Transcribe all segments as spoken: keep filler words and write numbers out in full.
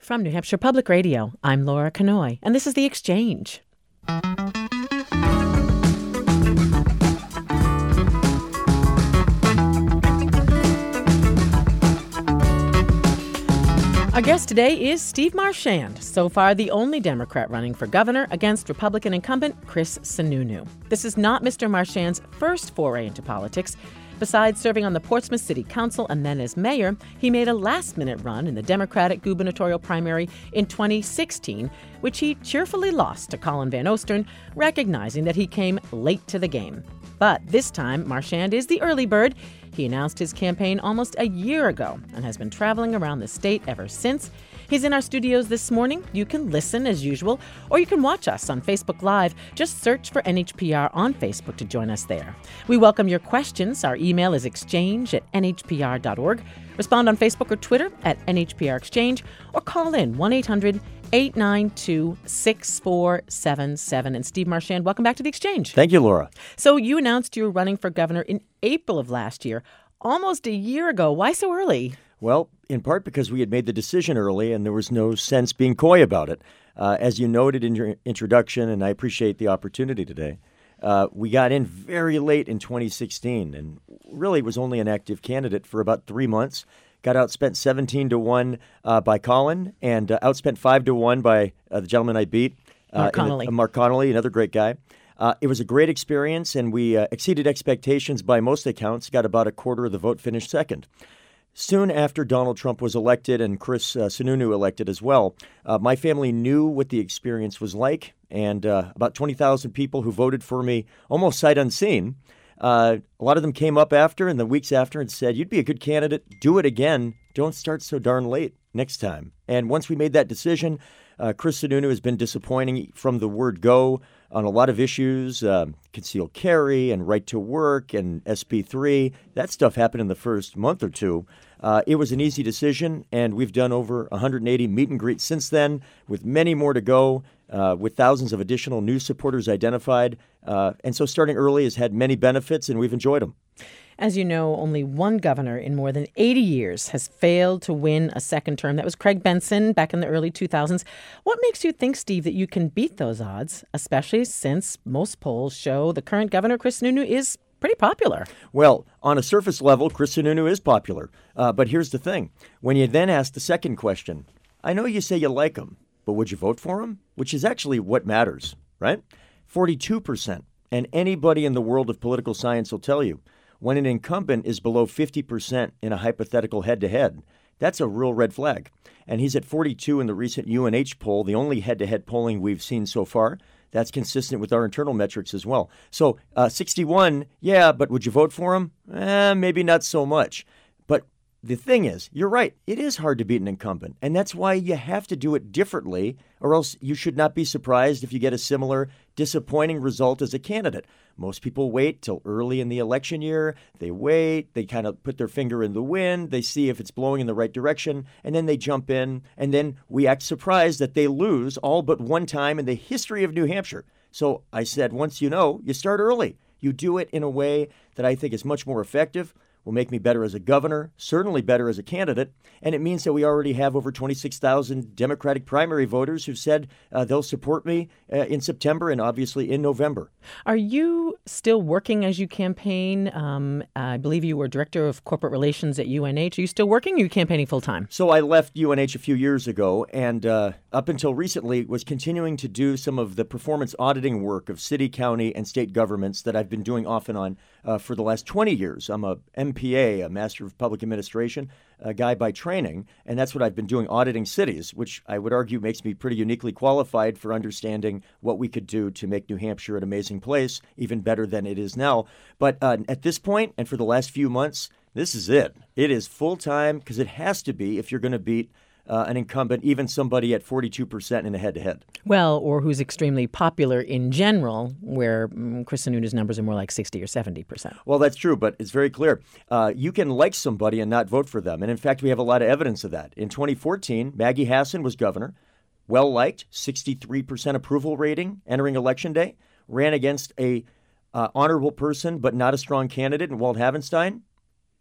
From New Hampshire Public Radio, I'm Laura Kanoy, and this is The Exchange. Our guest today is Steve Marchand, so far the only Democrat running for governor against Republican incumbent Chris Sununu. This is not Mister Marchand's first foray into politics. Besides serving on the Portsmouth City Council and then as mayor, he made a last-minute run in the Democratic gubernatorial primary in twenty sixteen, which he cheerfully lost to Colin Van Ostern, recognizing that he came late to the game. But this time, Marchand is the early bird. He announced his campaign almost a year ago and has been traveling around the state ever since. He's in our studios this morning. You can listen as usual, or you can watch us on Facebook Live. Just search for N H P R on Facebook to join us there. We welcome your questions. Our email is exchange at n h p r dot org. Respond on Facebook or Twitter at N H P R Exchange, or call in one eight hundred eight nine two six four seven seven. And Steve Marchand, welcome back to The Exchange. Thank you, Laura. So you announced you were running for governor in April of last year, almost a year ago. Why so early? Well, in part because we had made the decision early and there was no sense being coy about it. Uh, as you noted in your introduction, and I appreciate the opportunity today, uh, we got in very late in twenty sixteen and really was only an active candidate for about three months. Got outspent seventeen to one uh, by Colin and uh, outspent five to one by uh, the gentleman I beat. Uh, Mark Connolly. The, uh, Mark Connolly, another great guy. Uh, it was a great experience, and we uh, exceeded expectations by most accounts, got about a quarter of the vote, finished second. Soon after Donald Trump was elected and Chris uh, Sununu elected as well, uh, my family knew what the experience was like, and uh, about twenty thousand people who voted for me almost sight unseen. Uh, a lot of them came up after and the weeks after and said, you'd be a good candidate, do it again, don't start so darn late next time. And once we made that decision, uh, Chris Sununu has been disappointing from the word go on a lot of issues, uh, concealed carry and right to work and S B three. That stuff happened in the first month or two. Uh, it was an easy decision, and we've done over one hundred eighty meet and greets since then, with many more to go, uh, with thousands of additional new supporters identified. Uh, and so starting early has had many benefits, and we've enjoyed them. As you know, only one governor in more than eighty years has failed to win a second term. That was Craig Benson back in the early two thousands. What makes you think, Steve, that you can beat those odds, especially since most polls show the current governor, Chris Sununu, is pretty popular? Well, on a surface level, Chris Sununu is popular. Uh, but here's the thing. When you then ask the second question, I know you say you like him, but would you vote for him? Which is actually what matters, right? forty-two percent. And anybody in the world of political science will tell you, when an incumbent is below fifty percent in a hypothetical head-to-head, that's a real red flag. And he's at forty-two in the recent U N H poll, the only head-to-head polling we've seen so far. That's consistent with our internal metrics as well. So uh, sixty-one, yeah, but would you vote for him? Eh, maybe not so much. But the thing is, you're right. It is hard to beat an incumbent. And that's why you have to do it differently, or else you should not be surprised if you get a similar disappointing result as a candidate. Most people wait till early in the election year. They wait. They kind of put their finger in the wind. They see if it's blowing in the right direction, and then they jump in. And then we act surprised that they lose all but one time in the history of New Hampshire. So I said, once you know, you start early. You do it in a way that I think is much more effective, will make me better as a governor, certainly better as a candidate, and it means that we already have over twenty-six thousand Democratic primary voters who've said uh, they'll support me uh, in September and obviously in November. Are you still working as you campaign? Um, I believe you were director of corporate relations at U N H. Are you still working or are you campaigning full-time? So I left U N H a few years ago and uh, up until recently was continuing to do some of the performance auditing work of city, county, and state governments that I've been doing off and on uh, for the last twenty years. I'm a M P A, a Master of Public Administration, a guy by training, and that's what I've been doing, auditing cities, which I would argue makes me pretty uniquely qualified for understanding what we could do to make New Hampshire an amazing place, even better than it is now. But uh, at this point, and for the last few months, this is it. It is full-time, because it has to be if you're going to beat Uh, an incumbent, even somebody at forty-two percent in a head-to-head. Well, or who's extremely popular in general, where mm, Chris Sununu's numbers are more like sixty or seventy percent. Well, that's true, but it's very clear. Uh, you can like somebody and not vote for them. And in fact, we have a lot of evidence of that. In twenty fourteen, Maggie Hassan was governor, well-liked, sixty-three percent approval rating entering Election Day, ran against a uh, honorable person but not a strong candidate in Walt Havenstein.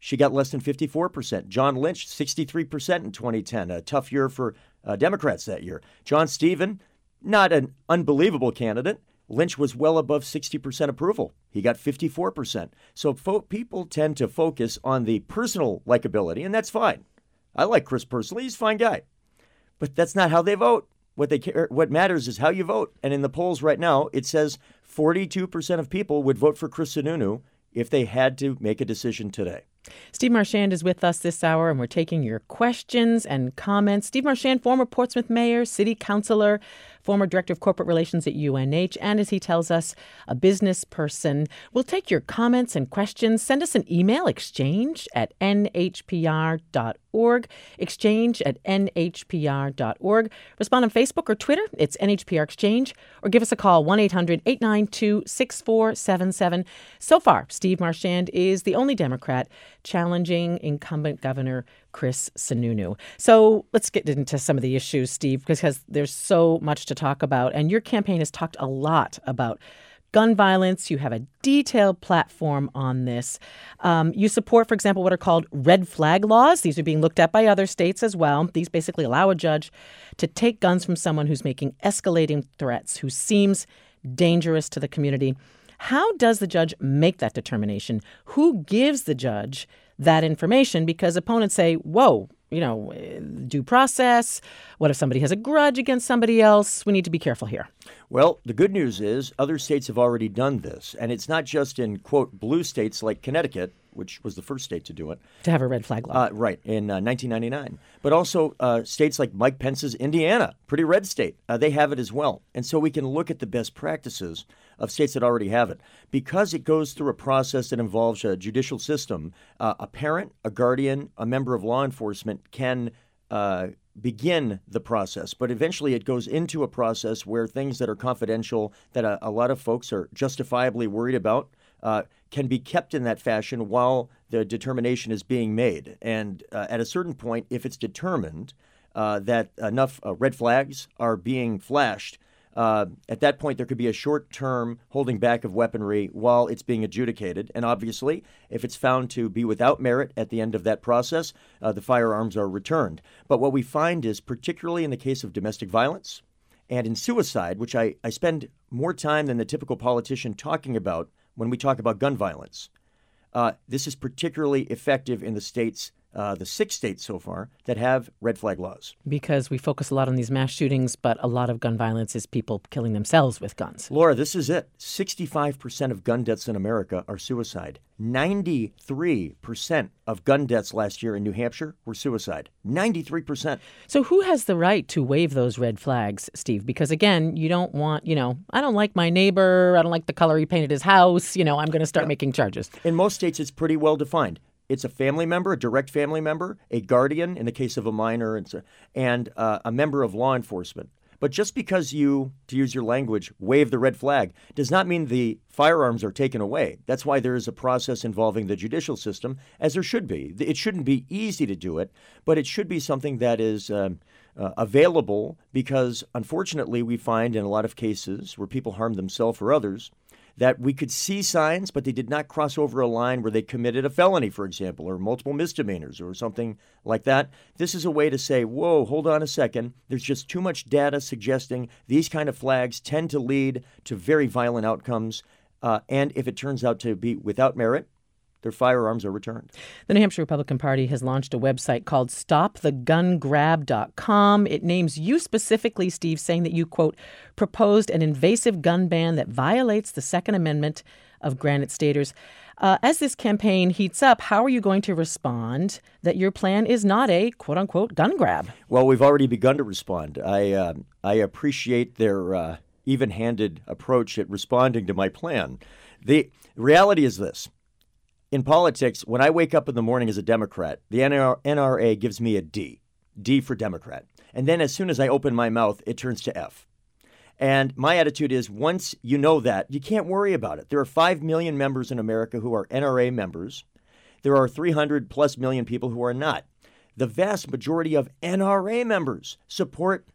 she got less than fifty-four percent. John Lynch, sixty-three percent in twenty ten. A tough year for uh, Democrats that year. John Stephen, not an unbelievable candidate. Lynch was well above sixty percent approval. He got fifty-four percent. So fo- people tend to focus on the personal likability, and that's fine. I like Chris personally. He's a fine guy. But that's not how they vote. What they care, what matters is how you vote. And in the polls right now, it says forty-two percent of people would vote for Chris Sununu if they had to make a decision today. Steve Marchand is with us this hour, and we're taking your questions and comments. Steve Marchand, former Portsmouth mayor, city councilor, former director of corporate relations at U N H, and as he tells us, a business person. We'll take your comments and questions. Send us an email, exchange at n h p r dot org, exchange at n h p r dot org. Respond on Facebook or Twitter, it's N H P R Exchange, or give us a call, one eight hundred eight nine two six four seven seven. So far, Steve Marchand is the only Democrat challenging incumbent Governor Chris Sununu. So let's get into some of the issues, Steve, because there's so much to talk about. And your campaign has talked a lot about gun violence. You have a detailed platform on this. Um, you support, for example, what are called red flag laws. These are being looked at by other states as well. These basically allow a judge to take guns from someone who's making escalating threats, who seems dangerous to the community. How does the judge make that determination? Who gives the judge that information? Because opponents say, whoa, you know, due process. What if somebody has a grudge against somebody else? We need to be careful here. Well, the good news is other states have already done this. And it's not just in, quote, blue states like Connecticut, which was the first state to do it. To have a red flag law. Uh, right, in uh, nineteen ninety-nine. But also uh, states like Mike Pence's Indiana, pretty red state. Uh, they have it as well. And so we can look at the best practices of states that already have it. Because it goes through a process that involves a judicial system, uh, a parent, a guardian, a member of law enforcement can uh, begin the process. But eventually it goes into a process where things that are confidential, that a, a lot of folks are justifiably worried about, uh, can be kept in that fashion while the determination is being made. And uh, at a certain point, if it's determined uh, that enough uh, red flags are being flashed, Uh, at that point, there could be a short-term holding back of weaponry while it's being adjudicated. And obviously, if it's found to be without merit at the end of that process, uh, the firearms are returned. But what we find is, particularly in the case of domestic violence and in suicide, which I, I spend more time than the typical politician talking about when we talk about gun violence, uh, this is particularly effective in the states Uh, the six states so far that have red flag laws. Because we focus a lot on these mass shootings, but a lot of gun violence is people killing themselves with guns. Laura, this is it. sixty-five percent of gun deaths in America are suicide. ninety-three percent of gun deaths last year in New Hampshire were suicide. ninety-three percent. So who has the right to wave those red flags, Steve? Because again, you don't want, you know, I don't like my neighbor. I don't like the color he painted his house. You know, I'm going to start yeah. making charges. In most states, it's pretty well defined. It's a family member, a direct family member, a guardian in the case of a minor, and, and uh, a member of law enforcement. But just because you, to use your language, wave the red flag does not mean the firearms are taken away. That's why there is a process involving the judicial system, as there should be. It shouldn't be easy to do it, but it should be something that is um, uh, available because, unfortunately, we find in a lot of cases where people harm themselves or others, that we could see signs, but they did not cross over a line where they committed a felony, for example, or multiple misdemeanors or something like that. This is a way to say, whoa, hold on a second. There's just too much data suggesting these kind of flags tend to lead to very violent outcomes. Uh, and if it turns out to be without merit, their firearms are returned. The New Hampshire Republican Party has launched a website called stop the gun grab dot com. It names you specifically, Steve, saying that you, quote, proposed an invasive gun ban that violates the Second Amendment of Granite Staters. Uh, as this campaign heats up, how are you going to respond that your plan is not a, quote unquote, gun grab? Well, we've already begun to respond. I, uh, I appreciate their uh, even-handed approach at responding to my plan. The reality is this. In politics, when I wake up in the morning as a Democrat, the N R A gives me a D, D for Democrat. And then as soon as I open my mouth, it turns to F. And my attitude is once you know that, you can't worry about it. There are five million members in America who are N R A members. There are three hundred plus million people who are not. The vast majority of N R A members support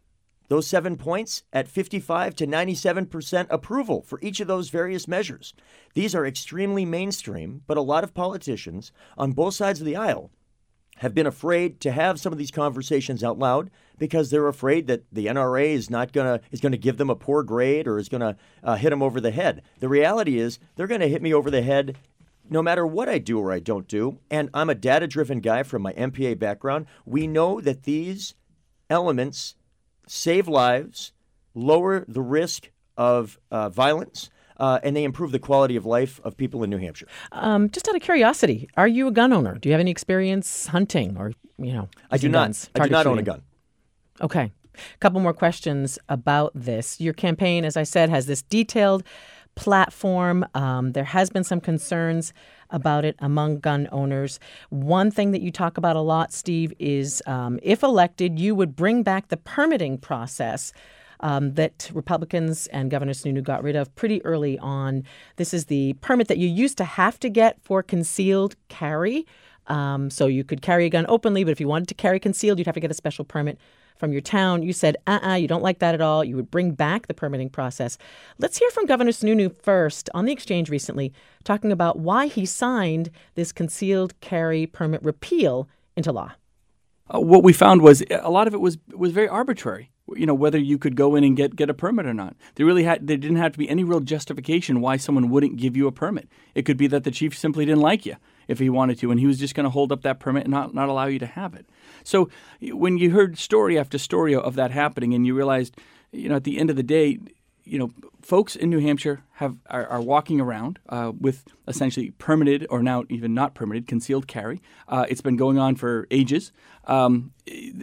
those seven points at fifty-five to ninety-seven percent approval for each of those various measures. These are extremely mainstream, but a lot of politicians on both sides of the aisle have been afraid to have some of these conversations out loud because they're afraid that the N R A is not going to is going to give them a poor grade or is going to uh, hit them over the head. The reality is they're going to hit me over the head no matter what I do or I don't do. And I'm a data-driven guy from my M P A background. We know that these elements save lives, lower the risk of uh, violence, uh, and they improve the quality of life of people in New Hampshire. Um, just out of curiosity, are you a gun owner? Do you have any experience hunting or, you know, I do not. guns, I do not shooting? own a gun. Okay. A couple more questions about this. Your campaign, as I said, has this detailed platform. Um, there has been some concerns about it among gun owners. One thing that you talk about a lot, Steve, is um, if elected, you would bring back the permitting process um, that Republicans and Governor Sununu got rid of pretty early on. This is the permit that you used to have to get for concealed carry. Um, so you could carry a gun openly, but if you wanted to carry concealed, you'd have to get a special permit from your town. You said, uh-uh, you don't like that at all. You would bring back the permitting process. Let's hear from Governor Sununu first on the Exchange recently, talking about why he signed this concealed carry permit repeal into law. Uh, what we found was a lot of it was was very arbitrary. You know, whether you could go in and get, get a permit or not. There really had there didn't have to be any real justification why someone wouldn't give you a permit. It could be that the chief simply didn't like you if he wanted to, and he was just going to hold up that permit and not, not allow you to have it. So when you heard story after story of that happening and you realized, you know, at the end of the day, you know, folks in New Hampshire have are, are walking around uh, with essentially permitted or now even not permitted concealed carry. Uh, it's been going on for ages. Um,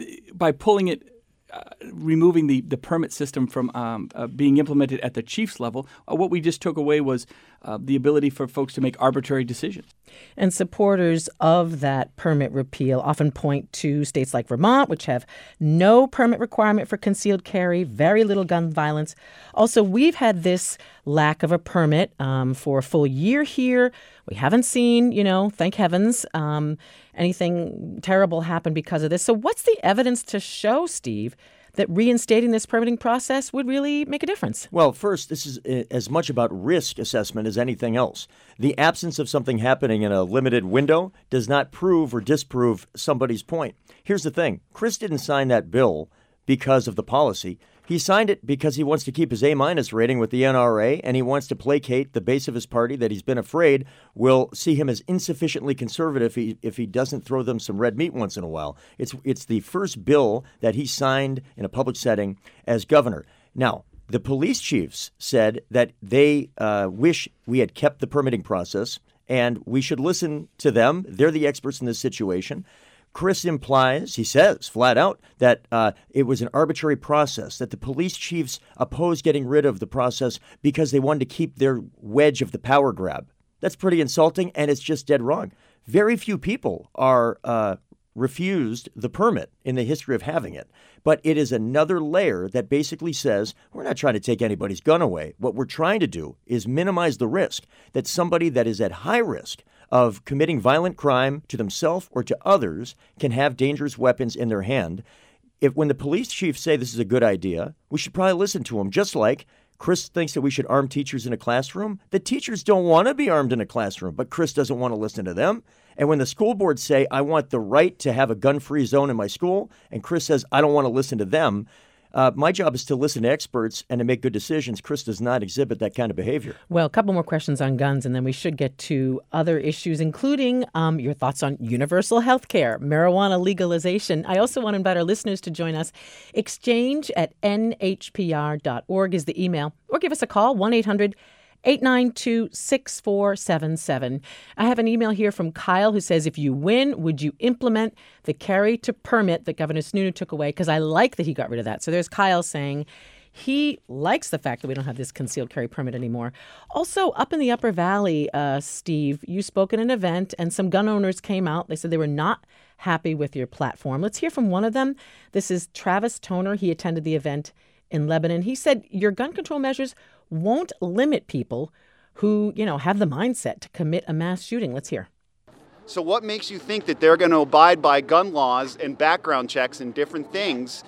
by pulling it Uh, removing the, the permit system from um, uh, being implemented at the chief's level, uh, what we just took away was uh, the ability for folks to make arbitrary decisions. And supporters of that permit repeal often point to states like Vermont, which have no permit requirement for concealed carry, very little gun violence. Also, we've had this lack of a permit um, for a full year here. We haven't seen, you know, thank heavens, um, anything terrible happen because of this. So what's the evidence to show, Steve, that reinstating this permitting process would really make a difference? Well, first, this is as much about risk assessment as anything else. The absence of something happening in a limited window does not prove or disprove somebody's point. Here's the thing. Chris didn't sign that bill because of the policy. He signed it because he wants to keep his A-minus rating with the N R A, and he wants to placate the base of his party that he's been afraid will see him as insufficiently conservative if he, if he doesn't throw them some red meat once in a while. It's, it's the first bill that he signed in a public setting as governor. Now, the police chiefs said that they uh, wish we had kept the permitting process, and we should listen to them. They're the experts in this situation. Chris implies, he says flat out, that uh, it was an arbitrary process, that the police chiefs opposed getting rid of the process because they wanted to keep their wedge of the power grab. That's pretty insulting, and it's just dead wrong. Very few people are uh, refused the permit in the history of having it. But it is another layer that basically says we're not trying to take anybody's gun away. What we're trying to do is minimize the risk that somebody that is at high risk of committing violent crime to themselves or to others can have dangerous weapons in their hand. If when the police chiefs say this is a good idea, we should probably listen to them, just like Chris thinks that we should arm teachers in a classroom. The teachers don't want to be armed in a classroom, but Chris doesn't want to listen to them. And when the school boards say, I want the right to have a gun-free zone in my school, and Chris says, I don't want to listen to them, uh, my job is to listen to experts and to make good decisions. Chris does not exhibit that kind of behavior. Well, a couple more questions on guns, and then we should get to other issues, including um, your thoughts on universal health care, marijuana legalization. I also want to invite our listeners to join us. Exchange at N H P R dot org is the email, or give us a call, one eight hundred eight nine two six four seven seven. I have an email here from Kyle who says, if you win, would you implement the carry to permit that Governor Sununu took away? Because I like that he got rid of that. So there's Kyle saying he likes the fact that we don't have this concealed carry permit anymore. Also, up in the Upper Valley, uh, Steve, you spoke at an event and some gun owners came out. They said they were not happy with your platform. Let's hear from one of them. This is Travis Toner. He attended the event in Lebanon. He said your gun control measures won't limit people who, you know, have the mindset to commit a mass shooting. Let's hear. So what makes you think that they're going to abide by gun laws and background checks and different things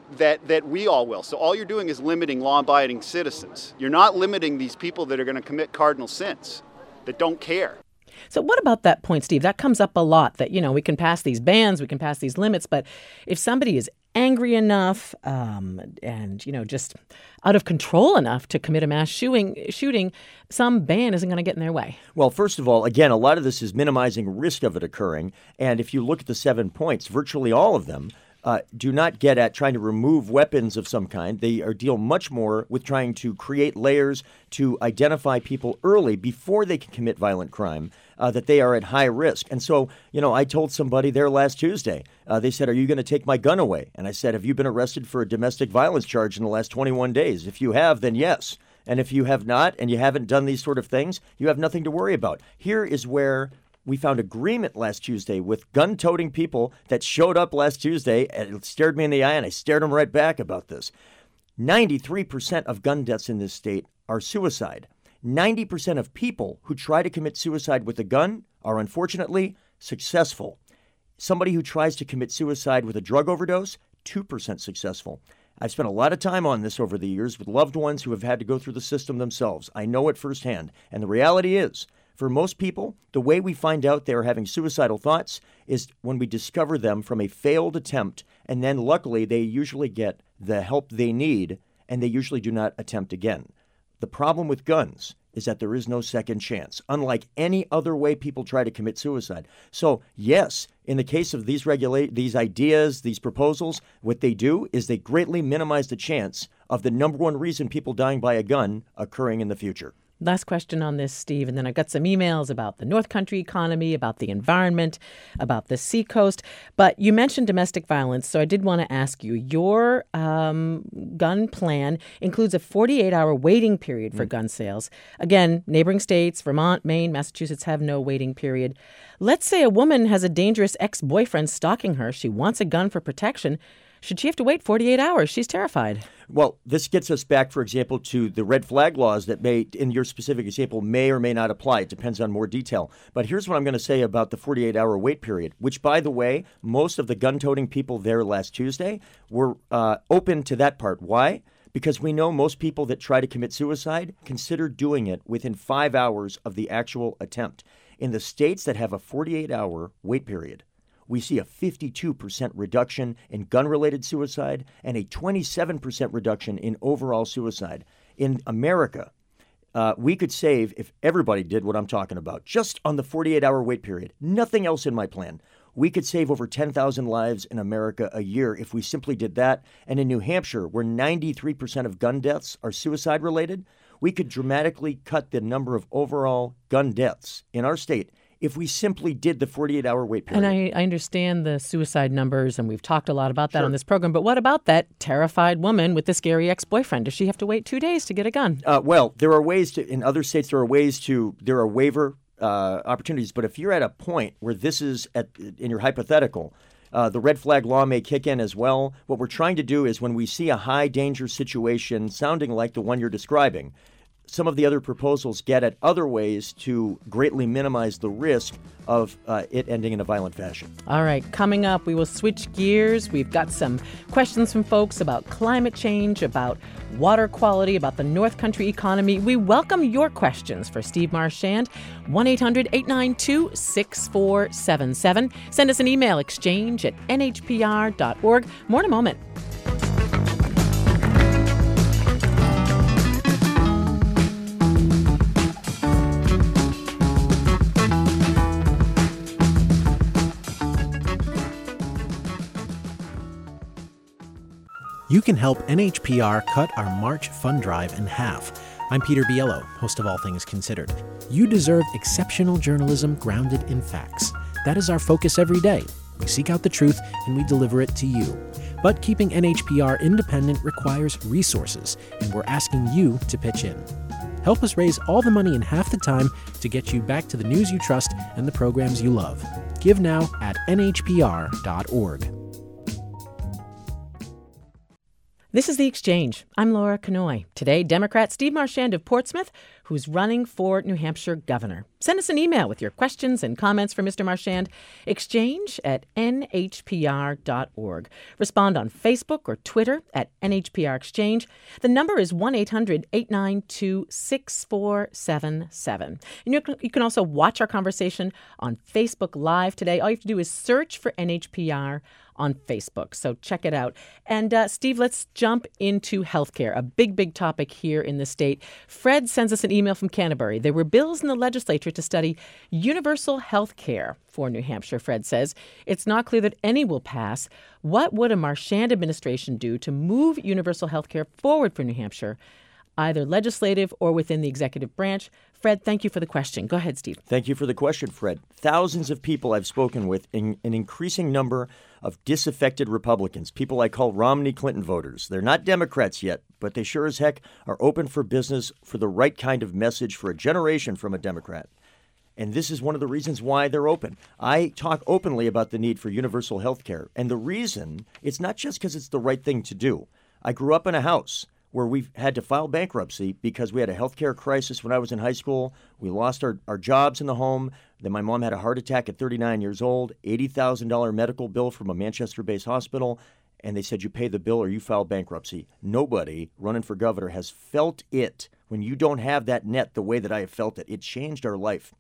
that, that we all will. So all you're doing is limiting law-abiding citizens. You're not limiting these people that are going to commit cardinal sins, that don't care. So what about that point, Steve? That comes up a lot, that, you know, we can pass these bans, we can pass these limits, but if somebody is angry enough um, and, you know, just out of control enough to commit a mass shooting, shooting, some ban isn't going to get in their way. Well, first of all, again, a lot of this is minimizing risk of it occurring. And if you look at the seven points, virtually all of them Uh, do not get at trying to remove weapons of some kind. They are deal much more with trying to create layers to identify people early before they can commit violent crime, uh, that they are at high risk. And so, you know, I told somebody there last Tuesday, uh, they said, "Are you going to take my gun away?" And I said, "Have you been arrested for a domestic violence charge in the last twenty-one days? If you have, then yes. And if you have not, and you haven't done these sort of things, you have nothing to worry about." Here is where we found agreement last Tuesday with gun-toting people that showed up last Tuesday and stared me in the eye, and I stared them right back about this. ninety-three percent of gun deaths in this state are suicide. ninety percent of people who try to commit suicide with a gun are unfortunately successful. Somebody who tries to commit suicide with a drug overdose, two percent successful. I've spent a lot of time on this over the years with loved ones who have had to go through the system themselves. I know it firsthand. And the reality is, for most people, the way we find out they're having suicidal thoughts is when we discover them from a failed attempt, and then luckily they usually get the help they need, and they usually do not attempt again. The problem with guns is that there is no second chance, unlike any other way people try to commit suicide. So, yes, in the case of these regula- these ideas, these proposals, what they do is they greatly minimize the chance of the number one reason people dying by a gun occurring in the future. Last question on this, Steve, and then I've got some emails about the North Country economy, about the environment, about the seacoast. But you mentioned domestic violence, so I did want to ask you, your um, gun plan includes a forty-eight hour waiting period for mm. gun sales. Again, neighboring states, Vermont, Maine, Massachusetts have no waiting period. Let's say a woman has a dangerous ex-boyfriend stalking her. She wants a gun for protection. Should she have to wait forty-eight hours? She's terrified. Well, this gets us back, for example, to the red flag laws that may, in your specific example, may or may not apply. It depends on more detail. But here's what I'm going to say about the forty-eight hour wait period, which, by the way, most of the gun-toting people there last Tuesday were uh, open to that part. Why? Because we know most people that try to commit suicide consider doing it within five hours of the actual attempt. In the states that have a forty-eight hour wait period, we see a fifty-two percent reduction in gun-related suicide and a twenty-seven percent reduction in overall suicide. In America, uh, we could save, if everybody did what I'm talking about, just on the forty-eight hour wait period, nothing else in my plan, we could save over ten thousand lives in America a year if we simply did that. And in New Hampshire, where ninety-three percent of gun deaths are suicide-related, we could dramatically cut the number of overall gun deaths in our state if we simply did the forty-eight hour wait period. And I, I understand the suicide numbers, and we've talked a lot about that Sure. on this program. But what about that terrified woman with the scary ex-boyfriend? Does she have to wait two days to get a gun? Uh, well, there are ways to, in other states, there are ways to, there are waiver uh, opportunities. But if you're at a point where this is, at, in your hypothetical, uh, the red flag law may kick in as well. What we're trying to do is when we see a high danger situation sounding like the one you're describing, some of the other proposals get at other ways to greatly minimize the risk of uh, it ending in a violent fashion. All right, coming up, we will switch gears. We've got some questions from folks about climate change, about water quality, about the North Country economy. We welcome your questions for Steve Marchand, one eight hundred eight nine two six four seven seven. Send us an email, exchange at n h p r dot org. More in a moment. You can help N H P R cut our March fund drive in half. I'm Peter Biello, host of All Things Considered. You deserve exceptional journalism grounded in facts. That is our focus every day. We seek out the truth and we deliver it to you. But keeping N H P R independent requires resources, and we're asking you to pitch in. Help us raise all the money in half the time to get you back to the news you trust and the programs you love. Give now at n h p r dot org. This is The Exchange. I'm Laura Kanoy. Today, Democrat Steve Marchand of Portsmouth, who's running for New Hampshire governor. Send us an email with your questions and comments for Mister Marchand. Exchange at N H P R dot org. Respond on Facebook or Twitter at N H P R Exchange. The number is one eight hundred eight nine two six four seven seven. And you can, you can also watch our conversation on Facebook Live today. All you have to do is search for N H P R on Facebook. So check it out. And uh, Steve, let's jump into healthcare, a big, big topic here in the state. Fred sends us an email from Canterbury. There were bills in the legislature to study universal health care for New Hampshire, Fred says. It's not clear that any will pass. What would a Marchand administration do to move universal health care forward for New Hampshire, either legislative or within the executive branch? Fred, thank you for the question. Go ahead, Steve. Thank you for the question, Fred. Thousands of people I've spoken with, in an increasing number of disaffected Republicans, people I call Romney Clinton voters. They're not Democrats yet, but they sure as heck are open for business for the right kind of message for a generation from a Democrat. And this is one of the reasons why they're open. I talk openly about the need for universal health care. And the reason, it's not just because it's the right thing to do. I grew up in a house where we've had to file bankruptcy because we had a healthcare crisis when I was in high school. We lost our, our jobs in the home. Then my mom had a heart attack at thirty-nine years old, eighty thousand dollars medical bill from a Manchester-based hospital. And they said, you pay the bill or you file bankruptcy. Nobody running for governor has felt it when you don't have that net the way that I have felt it. It changed our life.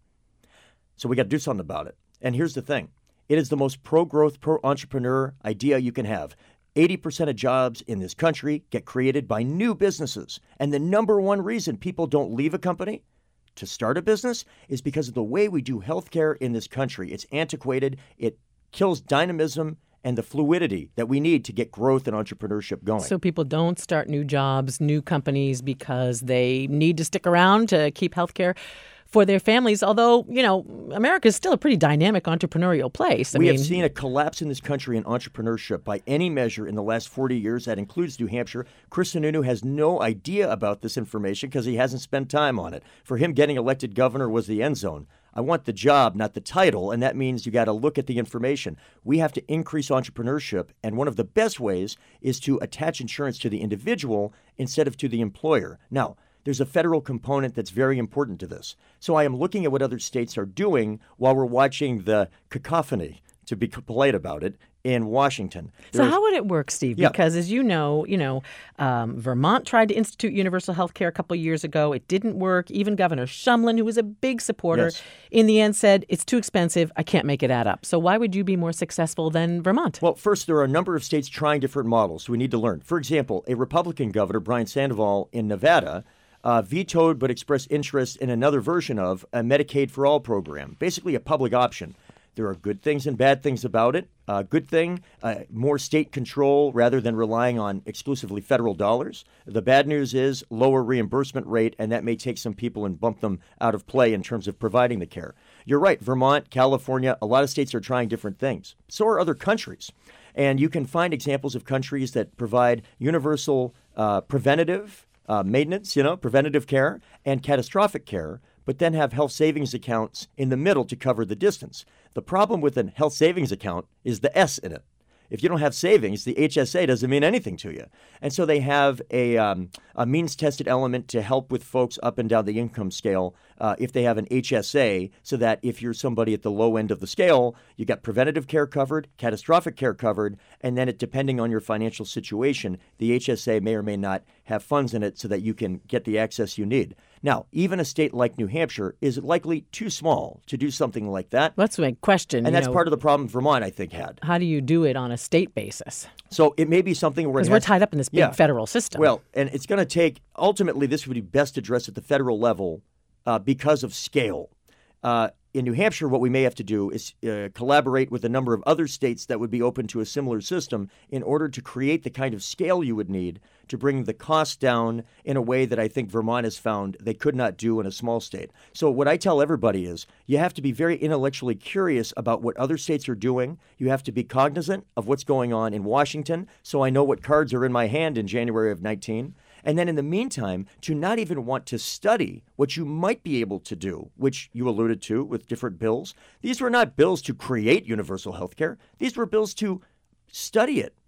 So we got to do something about it. And here's the thing. It is the most pro-growth, pro-entrepreneur idea you can have. eighty percent of jobs in this country get created by new businesses. And the number one reason people don't leave a company to start a business is because of the way we do healthcare in this country. It's antiquated. It kills dynamism and the fluidity that we need to get growth and entrepreneurship going. So people don't start new jobs, new companies because they need to stick around to keep healthcare for their families, although, you know, America is still a pretty dynamic entrepreneurial place. I we mean, have seen a collapse in this country in entrepreneurship by any measure in the last forty years. That includes New Hampshire. Chris Sununu has no idea about this information because he hasn't spent time on it. For him, getting elected governor was the end zone. I want the job, not the title, and that means you got to look at the information. We have to increase entrepreneurship, and one of the best ways is to attach insurance to the individual instead of to the employer. Now, there's a federal component that's very important to this. So I am looking at what other states are doing while we're watching the cacophony, to be polite about it, in Washington. So how would it work, Steve? Yeah. Because as you know, you know, um, Vermont tried to institute universal health care a couple of years ago. It didn't work. Even Governor Shumlin, who was a big supporter, Yes. in the end said, it's too expensive. I can't make it add up. So why would you be more successful than Vermont? Well, first, there are a number of states trying different models. We need to learn. For example, a Republican governor, Brian Sandoval, in Nevada, Uh, vetoed but expressed interest in another version of a Medicaid for All program, basically a public option. There are good things and bad things about it. Uh, good thing, uh, more state control rather than relying on exclusively federal dollars. The bad news is lower reimbursement rate, and that may take some people and bump them out of play in terms of providing the care. You're right, Vermont, California, a lot of states are trying different things. So are other countries. And you can find examples of countries that provide universal uh, preventative Uh, maintenance, you know, preventative care and catastrophic care, but then have health savings accounts in the middle to cover the distance. The problem with a health savings account is the S in it. If you don't have savings, the H S A doesn't mean anything to you. And so they have a, um, a means-tested element to help with folks up and down the income scale uh, if they have an H S A, so that if you're somebody at the low end of the scale, you got preventative care covered, catastrophic care covered, and then it, depending on your financial situation, the H S A may or may not have funds in it so that you can get the access you need. Now, even a state like New Hampshire is likely too small to do something like that. That's my question. And that's know, part of the problem Vermont, I think, had. How do you do it on a state basis? So it may be something where it Because we're has- tied up in this big Yeah. federal system. Well, and it's going to take, ultimately, this would be best addressed at the federal level uh, because of scale. Uh, in New Hampshire, what we may have to do is uh, collaborate with a number of other states that would be open to a similar system in order to create the kind of scale you would need to bring the cost down in a way that I think Vermont has found they could not do in a small state. So what I tell everybody is you have to be very intellectually curious about what other states are doing. You have to be cognizant of what's going on in Washington, so I know what cards are in my hand in January of nineteen. And then in the meantime, to not even want to study what you might be able to do, which you alluded to with different bills. These were not bills to create universal health care. These were bills to study it.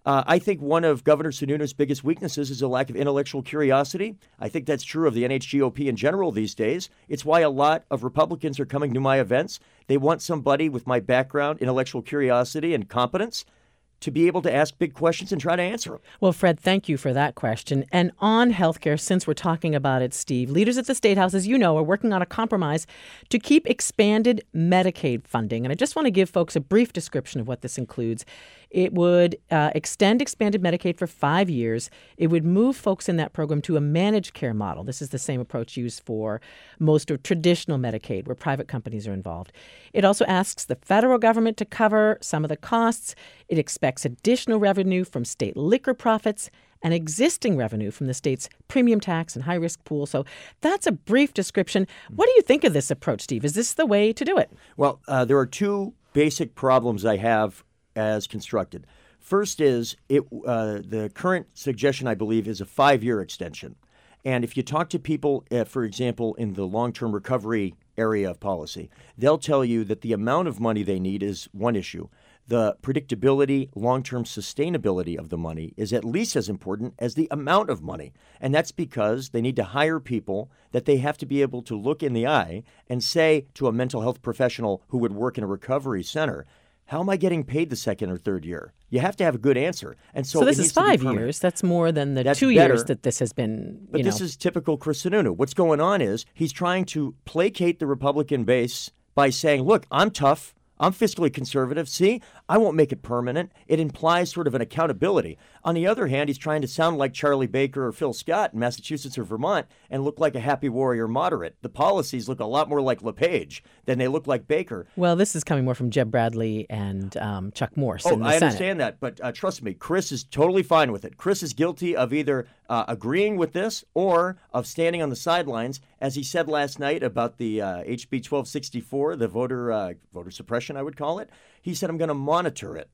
Uh, I think one of Governor Sununu's biggest weaknesses is a lack of intellectual curiosity. I think that's true of the N H G O P in general these days. It's why a lot of Republicans are coming to my events. They want somebody with my background, intellectual curiosity, and competence to be able to ask big questions and try to answer them. Well, Fred, thank you for that question. And on healthcare, since we're talking about it, Steve, leaders at the State House, as you know, are working on a compromise to keep expanded Medicaid funding. And I just want to give folks a brief description of what this includes. It would uh, extend expanded Medicaid for five years. It would move folks in that program to a managed care model. This is the same approach used for most of traditional Medicaid, where private companies are involved. It also asks the federal government to cover some of the costs. It expects additional revenue from state liquor profits and existing revenue from the state's premium tax and high-risk pool. So that's a brief description. What do you think of this approach, Steve? Is this the way to do it? Well, uh, there are two basic problems I have as constructed. First is it uh, the current suggestion, I believe, is a five-year extension. And if you talk to people, uh, for example, in the long-term recovery area of policy, they'll tell you that the amount of money they need is one issue. The predictability, long-term sustainability of the money is at least as important as the amount of money. And that's because they need to hire people that they have to be able to look in the eye and say to a mental health professional who would work in a recovery center, how am I getting paid the second or third year? You have to have a good answer. And so, so this it is needs to be five permanent. years. That's more than the That's two better. years that this has been, you But know. this is typical Chris Sununu. What's going on is he's trying to placate the Republican base by saying, look, I'm tough. I'm fiscally conservative. See, I won't make it permanent. It implies sort of an accountability. On the other hand, he's trying to sound like Charlie Baker or Phil Scott in Massachusetts or Vermont and look like a happy warrior moderate. The policies look a lot more like LePage than they look like Baker. Well, this is coming more from Jeb Bradley and um, Chuck Morse Oh, in the I Senate. understand that, but uh, trust me, Chris is totally fine with it. Chris is guilty of either uh, agreeing with this or of standing on the sidelines, as he said last night about the uh, H B twelve sixty-four, the voter uh, voter suppression, I would call it. He said, I'm going to monitor it.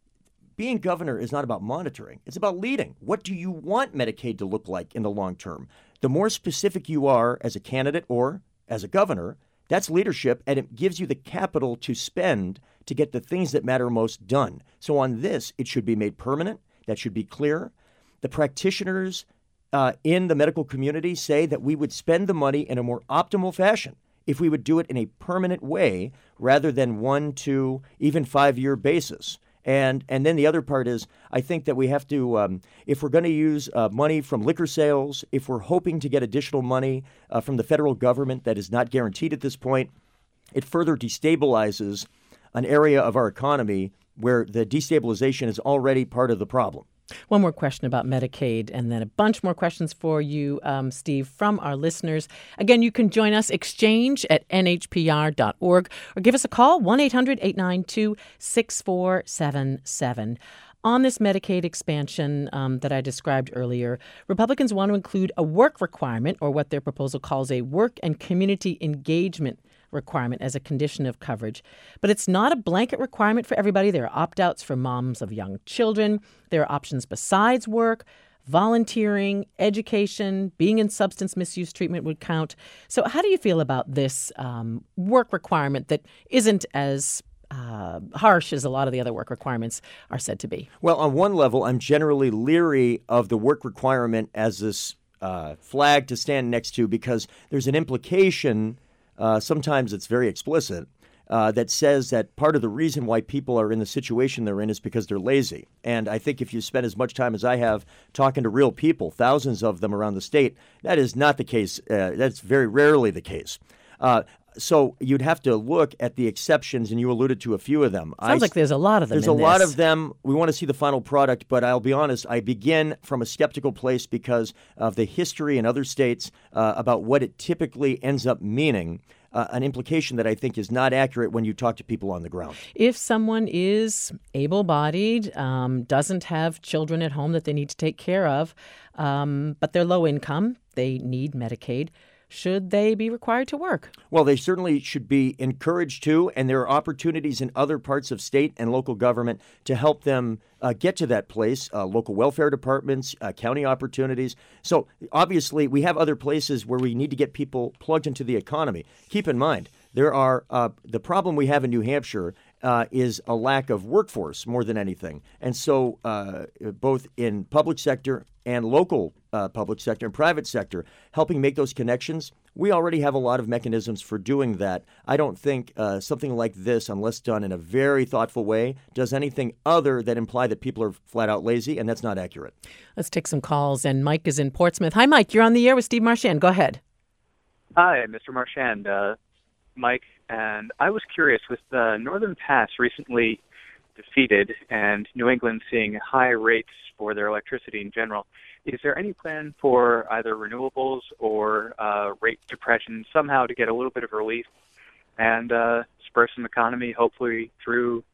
Being governor is not about monitoring. It's about leading. What do you want Medicaid to look like in the long term? The more specific you are as a candidate or as a governor, that's leadership, and it gives you the capital to spend to get the things that matter most done. So on this, it should be made permanent. That should be clear. The practitioners uh, in the medical community say that we would spend the money in a more optimal fashion if we would do it in a permanent way rather than one, two, even five-year basis. And and then the other part is, I think that we have to, um, if we're going to use uh, money from liquor sales, if we're hoping to get additional money uh, from the federal government that is not guaranteed at this point, it further destabilizes an area of our economy where the destabilization is already part of the problem. One more question about Medicaid, and then a bunch more questions for you, um, Steve, from our listeners. Again, you can join us, exchange at N H P R dot org, or give us a call, one eight hundred eight nine two six four seven seven. On this Medicaid expansion um, that I described earlier, Republicans want to include a work requirement, or what their proposal calls a work and community engagement requirement, as a condition of coverage. But it's not a blanket requirement for everybody. There are opt-outs for moms of young children. There are options besides work. Volunteering, education, being in substance misuse treatment would count. So how do you feel about this um, work requirement that isn't as uh, harsh as a lot of the other work requirements are said to be? Well, on one level, I'm generally leery of the work requirement as this uh, flag to stand next to, because there's an implication, uh, sometimes it's very explicit, uh, that says that part of the reason why people are in the situation they're in is because they're lazy. And I think if you spend as much time as I have talking to real people, thousands of them around the state, that is not the case. Uh, that's very rarely the case. Uh, So you'd have to look at the exceptions, and you alluded to a few of them. Sounds I, like there's a lot of them There's in a lot this. of them. We want to see the final product, but I'll be honest, I begin from a skeptical place because of the history in other states uh, about what it typically ends up meaning, uh, an implication that I think is not accurate when you talk to people on the ground. If someone is able-bodied, um, doesn't have children at home that they need to take care of, um, but they're low income, they need Medicaid, should they be required to work? Well, they certainly should be encouraged to, and there are opportunities in other parts of state and local government to help them uh, get to that place, uh, local welfare departments, uh, county opportunities. So obviously, we have other places where we need to get people plugged into the economy. Keep in mind, there are uh, the problem we have in New Hampshire uh, is a lack of workforce more than anything. And so uh, both in public sector and local uh, public sector and private sector, helping make those connections, we already have a lot of mechanisms for doing that. I don't think uh, something like this, unless done in a very thoughtful way, does anything other than imply that people are flat out lazy, and that's not accurate. Let's take some calls, and Mike is in Portsmouth. Hi, Mike. You're on the air with Steve Marchand. Go ahead. Hi, Mister Marchand. Uh, Mike, and I was curious, with uh, Northern Pass recently defeated and New England seeing high rates for their electricity in general, is there any plan for either renewables or uh, rate depression somehow to get a little bit of relief and uh, spur some economy, hopefully through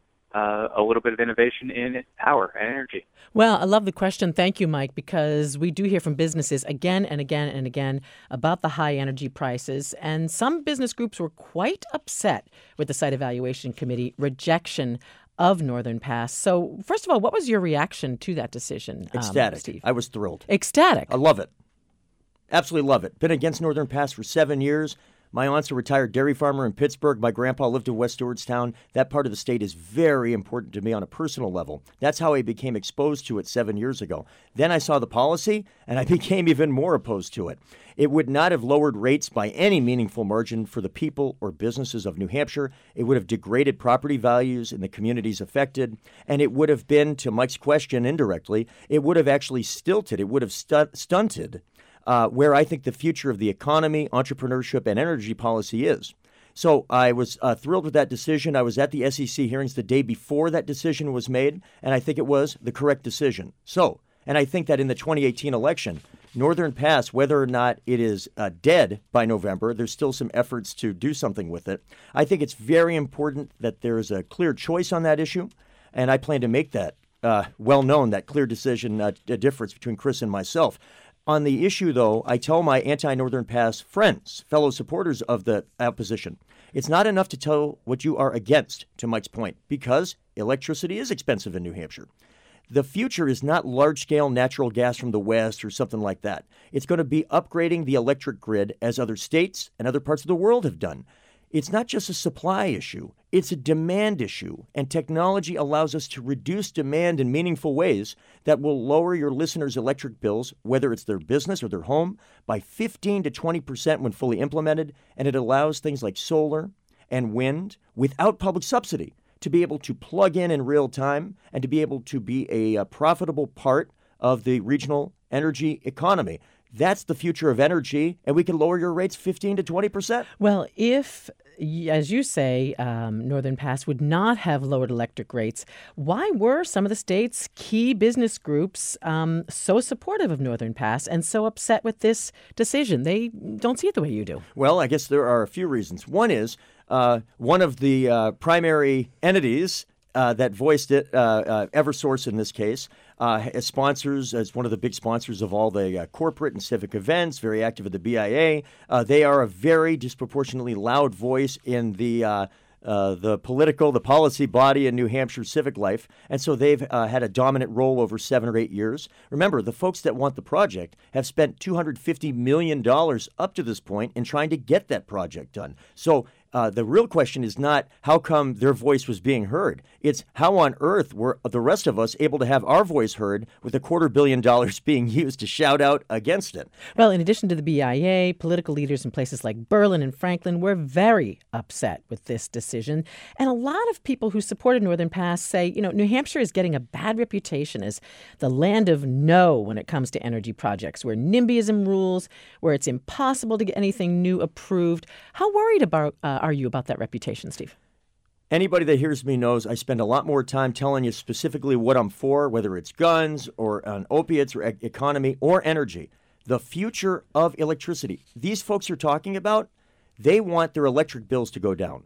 uh, a little bit of innovation in power and energy? Well, I love the question. Thank you, Mike, because we do hear from businesses again and again and again about the high energy prices. And some business groups were quite upset with the Site Evaluation Committee rejection of Northern Pass. So, first of all, what was your reaction to that decision, um, Ecstatic. Steve? I was thrilled. Ecstatic. I love it. Absolutely love it. Been against Northern Pass for seven years. My aunt's a retired dairy farmer in Pittsburgh. My grandpa lived in West Stewartstown. That part of the state is very important to me on a personal level. That's how I became exposed to it seven years ago. Then I saw the policy, and I became even more opposed to it. It would not have lowered rates by any meaningful margin for the people or businesses of New Hampshire. It would have degraded property values in the communities affected. And it would have been, to Mike's question indirectly, it would have actually stilted, it would have stu- stunted uh, where I think the future of the economy, entrepreneurship, and energy policy is. So I was uh, thrilled with that decision. I was at the S E C hearings the day before that decision was made, and I think it was the correct decision. So, and I think that in the twenty eighteen election, Northern Pass, whether or not it is uh, dead by November, there's still some efforts to do something with it. I think it's very important that there is a clear choice on that issue, and I plan to make that uh, well known, that clear decision, uh, a difference between Chris and myself. On the issue, though, I tell my anti-Northern Pass friends, fellow supporters of the opposition, it's not enough to tell what you are against, to Mike's point, because electricity is expensive in New Hampshire. The future is not large-scale natural gas from the West or something like that. It's going to be upgrading the electric grid as other states and other parts of the world have done. It's not just a supply issue. It's a demand issue. And technology allows us to reduce demand in meaningful ways that will lower your listeners' electric bills, whether it's their business or their home, by fifteen to twenty percent when fully implemented. And it allows things like solar and wind without public subsidy to be able to plug in in real time and to be able to be a, a profitable part of the regional energy economy. That's the future of energy, and we can lower your rates fifteen to twenty percent. Well, if, as you say, um, Northern Pass would not have lowered electric rates, why were some of the state's key business groups um, so supportive of Northern Pass and so upset with this decision? They don't see it the way you do. Well, I guess there are a few reasons. One is uh, one of the uh, primary entities Uh, that voiced it, uh, uh, Eversource in this case, uh, as sponsors, as one of the big sponsors of all the uh, corporate and civic events, very active at the B I A. Uh, they are a very disproportionately loud voice in the uh, uh, the political, the policy body in New Hampshire civic life. And so they've uh, had a dominant role over seven or eight years. Remember, the folks that want the project have spent two hundred fifty million dollars up to this point in trying to get that project done. So Uh, the real question is not how come their voice was being heard. It's how on earth were the rest of us able to have our voice heard with a quarter billion dollars being used to shout out against it. Well, in addition to the B I A, political leaders in places like Berlin and Franklin were very upset with this decision. And a lot of people who supported Northern Pass say, you know, New Hampshire is getting a bad reputation as the land of no when it comes to energy projects, where NIMBYism rules, where it's impossible to get anything new approved. How worried about uh, are you about that reputation, Steve? Anybody that hears me knows I spend a lot more time telling you specifically what I'm for, whether it's guns or on opiates or e- economy or energy. The future of electricity. These folks are talking about, they want their electric bills to go down.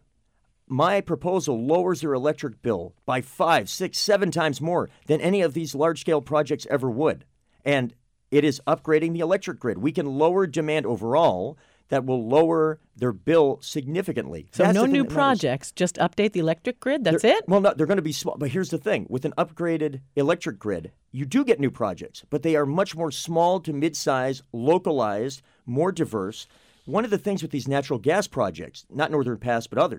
My proposal lowers their electric bill by five, six, seven times more than any of these large-scale projects ever would. And it is upgrading the electric grid. We can lower demand overall. That will lower their bill significantly. So That's no new that projects, just update the electric grid? That's they're, it? Well, no, they're going to be small. But here's the thing. With an upgraded electric grid, you do get new projects, but they are much more small to mid-size, localized, more diverse. One of the things with these natural gas projects, not Northern Pass, but others,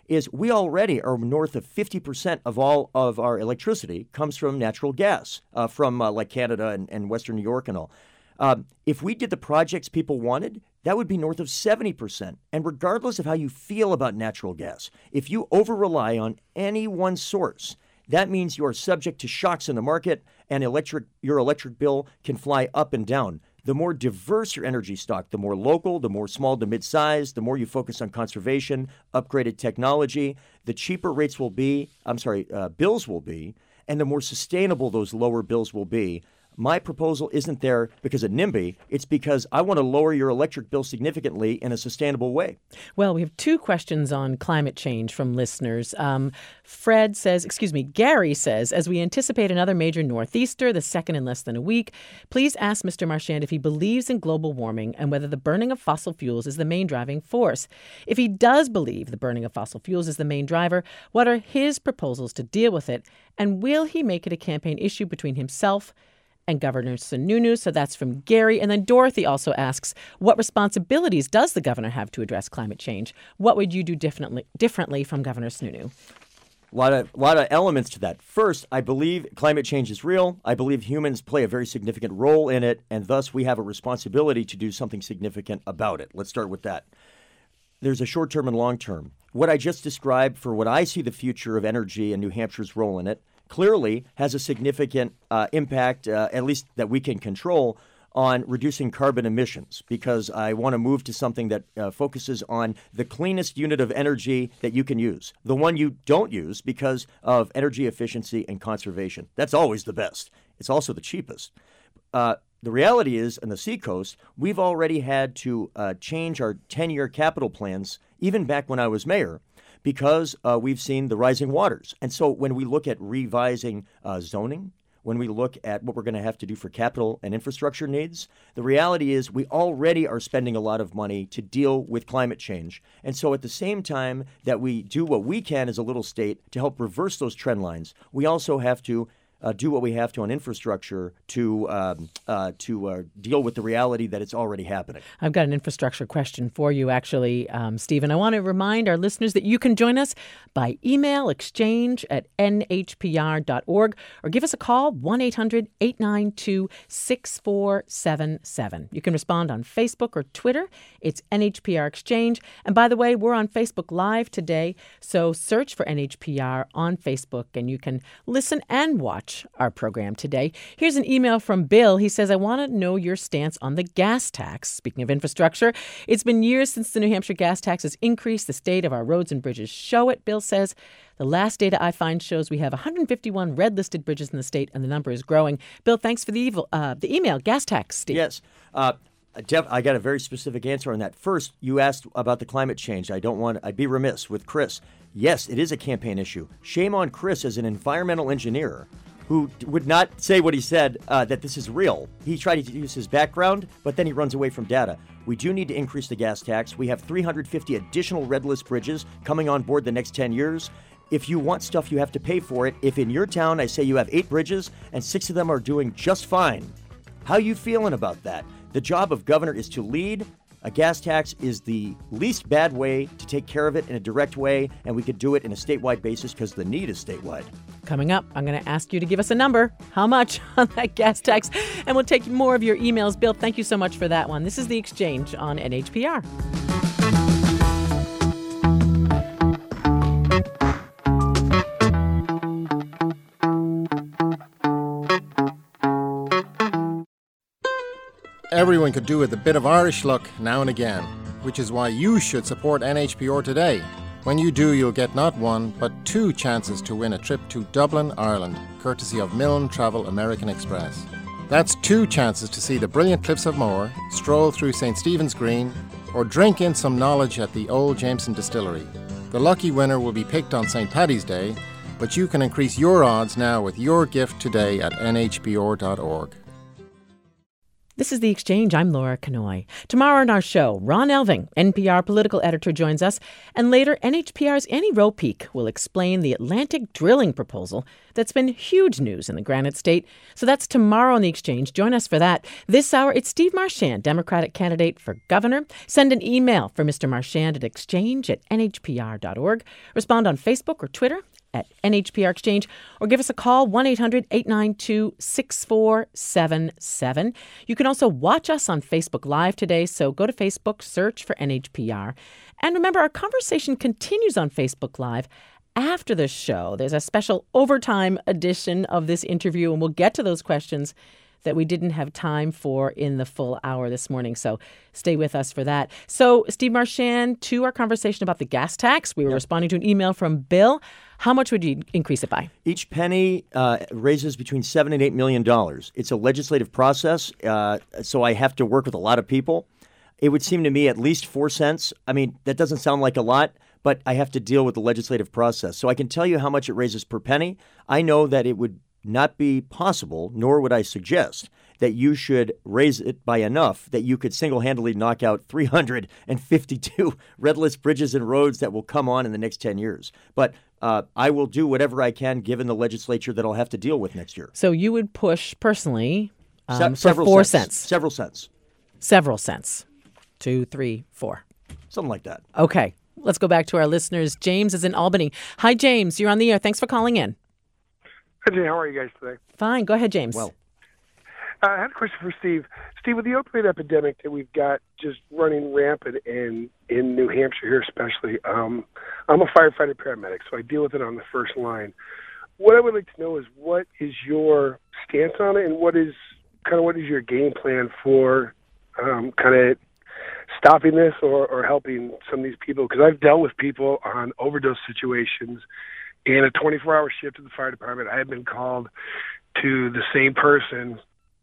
is we already are north of fifty percent of all of our electricity comes from natural gas, uh, from uh, like Canada and, and Western New York and all. Um, if we did the projects people wanted, that would be north of seventy percent. And regardless of how you feel about natural gas, if you over-rely on any one source, that means you are subject to shocks in the market, and electric your electric bill can fly up and down. The more diverse your energy stock, the more local, the more small to mid-size, the more you focus on conservation, upgraded technology, the cheaper rates will be, I'm sorry, uh, bills will be, and the more sustainable those lower bills will be. My proposal isn't there because of NIMBY. It's because I want to lower your electric bill significantly in a sustainable way. Well, we have two questions on climate change from listeners. Um, Fred says, excuse me, Gary says, as we anticipate another major northeaster, the second in less than a week, please ask Mister Marchand if he believes in global warming and whether the burning of fossil fuels is the main driving force. If he does believe the burning of fossil fuels is the main driver, what are his proposals to deal with it? And will he make it a campaign issue between himself and Governor Sununu? So that's from Gary. And then Dorothy also asks, what responsibilities does the governor have to address climate change? What would you do differently differently from Governor Sununu? A lot of, lot of elements to that. First, I believe climate change is real. I believe humans play a very significant role in it, and thus we have a responsibility to do something significant about it. Let's start with that. There's a short-term and long-term. What I just described for what I see the future of energy and New Hampshire's role in it clearly has a significant uh, impact, uh, at least that we can control, on reducing carbon emissions, because I want to move to something that uh, focuses on the cleanest unit of energy that you can use, the one you don't use because of energy efficiency and conservation. That's always the best. It's also the cheapest. Uh, the reality is, on the Seacoast, we've already had to uh, change our ten-year capital plans, even back when I was mayor, because uh, we've seen the rising waters. And so when we look at revising uh, zoning, when we look at what we're going to have to do for capital and infrastructure needs, the reality is we already are spending a lot of money to deal with climate change. And so at the same time that we do what we can as a little state to help reverse those trend lines, we also have to Uh, do what we have to on infrastructure to um, uh, to uh, deal with the reality that it's already happening. I've got an infrastructure question for you, actually, um, Stephen. I want to remind our listeners that you can join us by email, exchange at n h p r dot org, or give us a call, one eight hundred eight nine two six four seven seven. You can respond on Facebook or Twitter. It's N H P R Exchange. And by the way, we're on Facebook Live today, so search for N H P R on Facebook, and you can listen and watch our program today. Here's an email from Bill. He says, I want to know your stance on the gas tax. Speaking of infrastructure, it's been years since the New Hampshire gas tax has increased. The state of our roads and bridges show it, Bill says. The last data I find shows we have one hundred fifty-one red-listed bridges in the state, and the number is growing. Bill, thanks for the, evil, uh, the email. Gas tax, Steve. Yes. Uh, I got a very specific answer on that. First, you asked about the climate change. I don't want, I'd be remiss with Chris. Yes, it is a campaign issue. Shame on Chris as an environmental engineer who would not say what he said, uh, that this is real. He tried to use his background, but then he runs away from data. We do need to increase the gas tax. We have three hundred fifty additional red list bridges coming on board the next ten years. If you want stuff, you have to pay for it. If in your town I say you have eight bridges and six of them are doing just fine, how you feeling about that? The job of governor is to lead. A gas tax is the least bad way to take care of it in a direct way, and we could do it in a statewide basis because the need is statewide. Coming up, I'm going to ask you to give us a number. How much on that gas tax? And we'll take more of your emails. Bill, thank you so much for that one. This is The Exchange on N H P R. Everyone could do with a bit of Irish luck now and again, which is why you should support N H P R today. When you do, you'll get not one, but two chances to win a trip to Dublin, Ireland, courtesy of Milne Travel American Express. That's two chances to see the brilliant Cliffs of Moher, stroll through Saint Stephen's Green, or drink in some knowledge at the Old Jameson Distillery. The lucky winner will be picked on Saint Paddy's Day, but you can increase your odds now with your gift today at N H P R dot org. This is The Exchange. I'm Laura Kanoy. Tomorrow on our show, Ron Elving, N P R political editor, joins us. And later, N H P R's Annie Ropeek will explain the Atlantic drilling proposal that's been huge news in the Granite State. So that's tomorrow on The Exchange. Join us for that. This hour, it's Steve Marchand, Democratic candidate for governor. Send an email for Mister Marchand at exchange at n h p r dot org. Respond on Facebook or Twitter at N H P R Exchange, or give us a call, one eight hundred eight nine two six four seven seven. You can also watch us on Facebook Live today, so go to Facebook, search for N H P R. And remember, our conversation continues on Facebook Live after the show. There's a special overtime edition of this interview, and we'll get to those questions that we didn't have time for in the full hour this morning. So stay with us for that. So, Steve Marchand, to our conversation about the gas tax, we were yep. responding to an email from Bill. How much would you increase it by? Each penny uh, raises between seven and eight million dollars. It's a legislative process, uh, so I have to work with a lot of people. It would seem to me at least four cents. I mean, that doesn't sound like a lot, but I have to deal with the legislative process. So I can tell you how much it raises per penny. I know that it would not be possible, nor would I suggest, that you should raise it by enough that you could single-handedly knock out three hundred fifty-two red list bridges and roads that will come on in the next ten years. But uh, I will do whatever I can given the legislature that I'll have to deal with next year. So you would push personally um, Se- for four cents. cents. Several cents. Several cents. Two, three, four. Something like that. Okay. Let's go back to our listeners. James is in Albany. Hi, James. You're on the air. Thanks for calling in. Hi, Jay. How are you guys today? Fine. Go ahead, James. Well, uh, I had a question for Steve. Steve, with the opioid epidemic that we've got just running rampant in, in New Hampshire here especially, um, I'm a firefighter paramedic, so I deal with it on the first line. What I would like to know is what is your stance on it, and what is kind of what is your game plan for um, kind of stopping this or, or helping some of these people? Because I've dealt with people on overdose situations in a twenty-four hour shift at the fire department. I have been called to the same person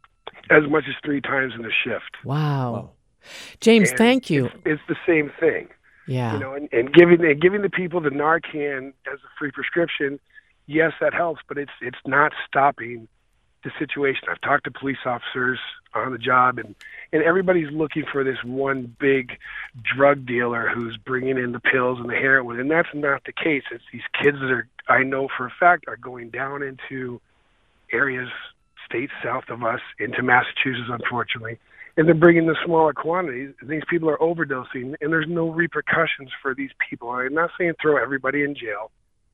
as much as three times in the shift. Wow. wow. James, and thank you. It's, it's the same thing. Yeah. You know, and, and giving and giving the people the Narcan as a free prescription, yes, that helps, but it's it's not stopping the situation. I've talked to police officers on the job, and, and everybody's looking for this one big drug dealer who's bringing in the pills and the heroin, and that's not the case. It's these kids that are, I know for a fact, are going down into areas, states south of us, into Massachusetts, unfortunately, and they're bringing the smaller quantities. These people are overdosing, and there's no repercussions for these people. I'm not saying throw everybody in jail,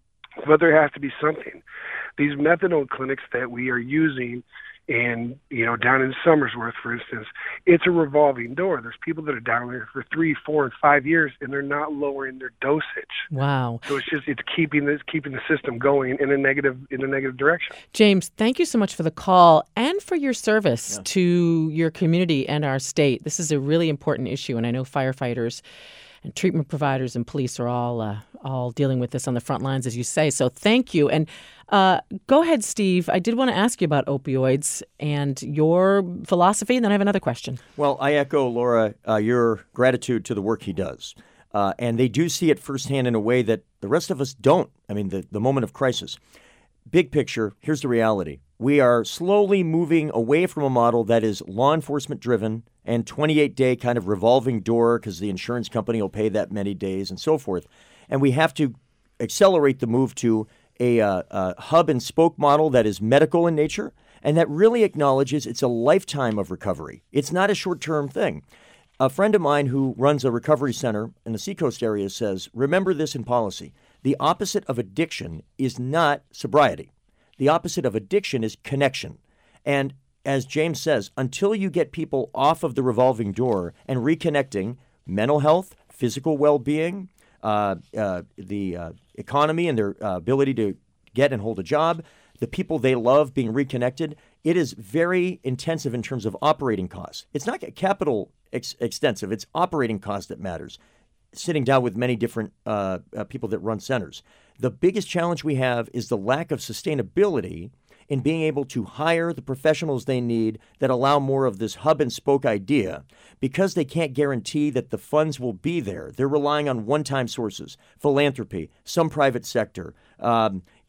but there has to be something. These methadone clinics that we are using, and you know, down in Somersworth, for instance, it's a revolving door. There's people that are down there for three, four, and five years, and they're not lowering their dosage. Wow! So it's just it's keeping this keeping the system going in a negative in a negative direction. James, thank you so much for the call and for your service yeah. to your community and our state. This is a really important issue, and I know firefighters and treatment providers and police are all uh, all dealing with this on the front lines, as you say. So thank you. And uh, go ahead, Steve. I did want to ask you about opioids and your philosophy, and then I have another question. Well, I echo, Laura, uh, your gratitude to the work he does. Uh, and they do see it firsthand in a way that the rest of us don't. I mean, the, the moment of crisis. Big picture, here's the reality. We are slowly moving away from a model that is law enforcement driven and twenty-eight day kind of revolving door because the insurance company will pay that many days and so forth. And we have to accelerate the move to a, uh, a hub and spoke model that is medical in nature and that really acknowledges it's a lifetime of recovery. It's not a short-term thing. A friend of mine who runs a recovery center in the Seacoast area says, remember this in policy. The opposite of addiction is not sobriety. The opposite of addiction is connection. And as James says, until you get people off of the revolving door and reconnecting mental health, physical well-being, uh, uh, the uh, economy and their uh, ability to get and hold a job, the people they love being reconnected, it is very intensive in terms of operating costs. It's not capital ex- extensive. It's operating cost that matters. Sitting down with many different uh, uh, people that run centers. The biggest challenge we have is the lack of sustainability in being able to hire the professionals they need that allow more of this hub and spoke idea because they can't guarantee that the funds will be there. They're relying on one-time sources, philanthropy, some private sector, um,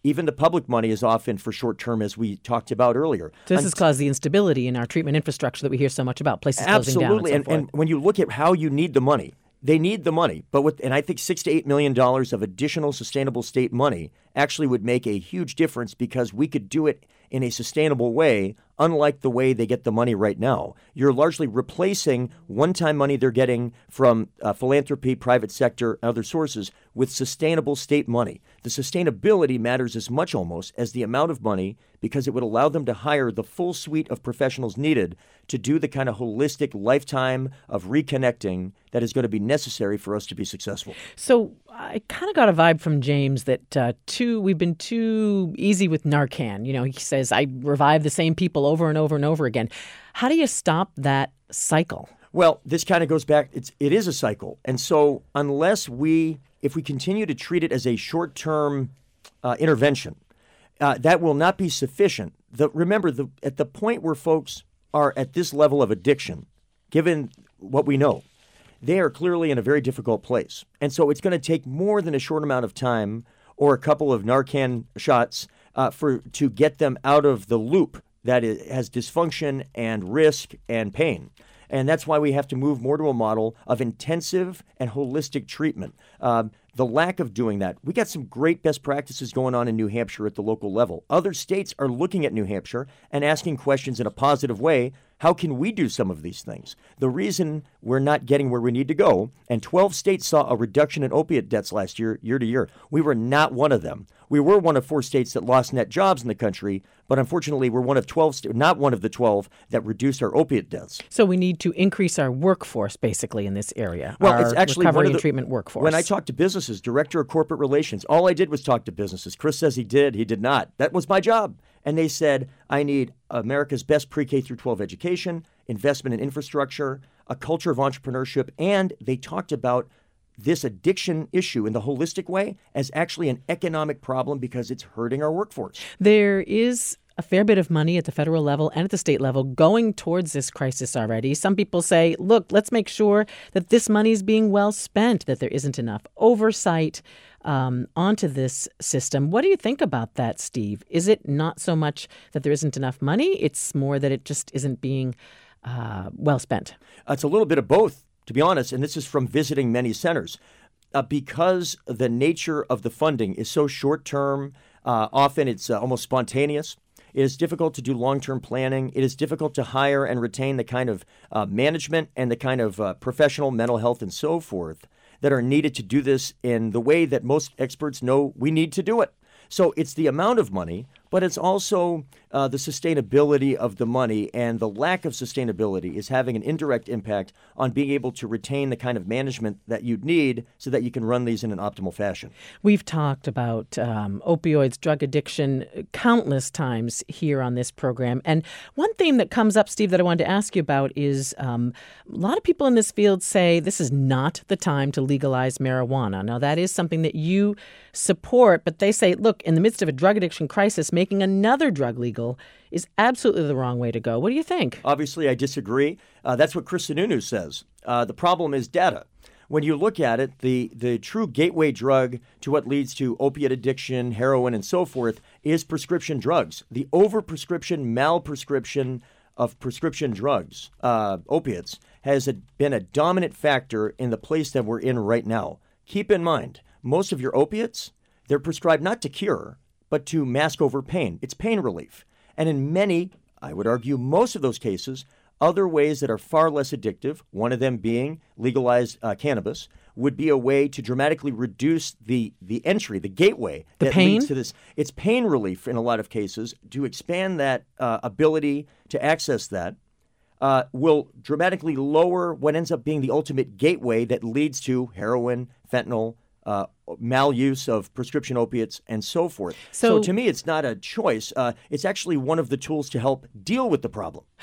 even the public money is often for short term, as we talked about earlier. So this and has caused the instability in our treatment infrastructure that we hear so much about, places closing down. Absolutely. And, so and, and when you look at how you need the money, they need the money. But with, and I think six to eight million dollars of additional sustainable state money actually would make a huge difference, because we could do it in a sustainable way, unlike the way they get the money right now. You're largely replacing one-time money they're getting from uh, philanthropy, private sector, and other sources with sustainable state money. The sustainability matters as much almost as the amount of money, because it would allow them to hire the full suite of professionals needed to do the kind of holistic lifetime of reconnecting that is going to be necessary for us to be successful. So I kind of got a vibe from James that uh, too we've been too easy with Narcan. You know, he says, I revive the same people over and over and over again. How do you stop that cycle? Well, this kind of goes back. It's, it is a cycle. And so unless we, if we continue to treat it as a short-term uh, intervention, uh, that will not be sufficient. The, remember, the, at the point where folks are at this level of addiction, given what we know, they are clearly in a very difficult place. And so it's going to take more than a short amount of time or a couple of Narcan shots uh, for to get them out of the loop that is, has dysfunction and risk and pain. And that's why we have to move more to a model of intensive and holistic treatment. Um, the lack of doing that, we got some great best practices going on in New Hampshire at the local level. Other states are looking at New Hampshire and asking questions in a positive way. How can we do some of these things? The reason we're not getting where we need to go, and twelve states saw a reduction in opiate deaths last year, year to year. We were not one of them. We were one of four states that lost net jobs in the country, but unfortunately, we're one of twelve, st- not one of the twelve that reduced our opiate deaths. So we need to increase our workforce, basically, in this area. Well, our it's actually recovery one of the, and treatment workforce. When I talked to businesses, director of corporate relations, all I did was talk to businesses. Chris says he did. He did not. That was my job. And they said, I need America's best pre-K through twelve education, investment in infrastructure, a culture of entrepreneurship, and they talked about this addiction issue in the holistic way as actually an economic problem because it's hurting our workforce. There is a fair bit of money at the federal level and at the state level going towards this crisis already. Some people say, look, let's make sure that this money is being well spent, that there isn't enough oversight um, onto this system. What do you think about that, Steve? Is it not so much that there isn't enough money? It's more that it just isn't being uh, well spent? It's a little bit of both, to be honest, and this is from visiting many centers. Uh, because the nature of the funding is so short-term, uh, often it's uh, almost spontaneous. It is difficult to do long-term planning. It is difficult to hire and retain the kind of uh, management and the kind of uh, professional mental health and so forth that are needed to do this in the way that most experts know we need to do it. So it's the amount of money, but it's also uh, the sustainability of the money, and the lack of sustainability is having an indirect impact on being able to retain the kind of management that you'd need so that you can run these in an optimal fashion. We've talked about um, opioids, drug addiction countless times here on this program. And one theme that comes up, Steve, that I wanted to ask you about is um, a lot of people in this field say this is not the time to legalize marijuana. Now, that is something that you support, but they say, look, in the midst of a drug addiction crisis, making another drug legal is absolutely the wrong way to go. What do you think? Obviously, I disagree. Uh, that's what Chris Sununu says. Uh, the problem is data. When you look at it, the, the true gateway drug to what leads to opiate addiction, heroin, and so forth is prescription drugs. The overprescription, malprescription of prescription drugs, uh, opiates, has a, been a dominant factor in the place that we're in right now. Keep in mind, most of your opiates, they're prescribed not to cure, but to mask over pain. It's pain relief. And in many, I would argue most of those cases, other ways that are far less addictive, one of them being legalized uh, cannabis, would be a way to dramatically reduce the, the entry, the gateway the that pain? leads to this. It's pain relief in a lot of cases. To expand that uh, ability to access that uh, will dramatically lower what ends up being the ultimate gateway that leads to heroin, fentanyl, Uh, maluse of prescription opiates, and so forth. So, so to me, it's not a choice. Uh, it's actually one of the tools to help deal with the problem.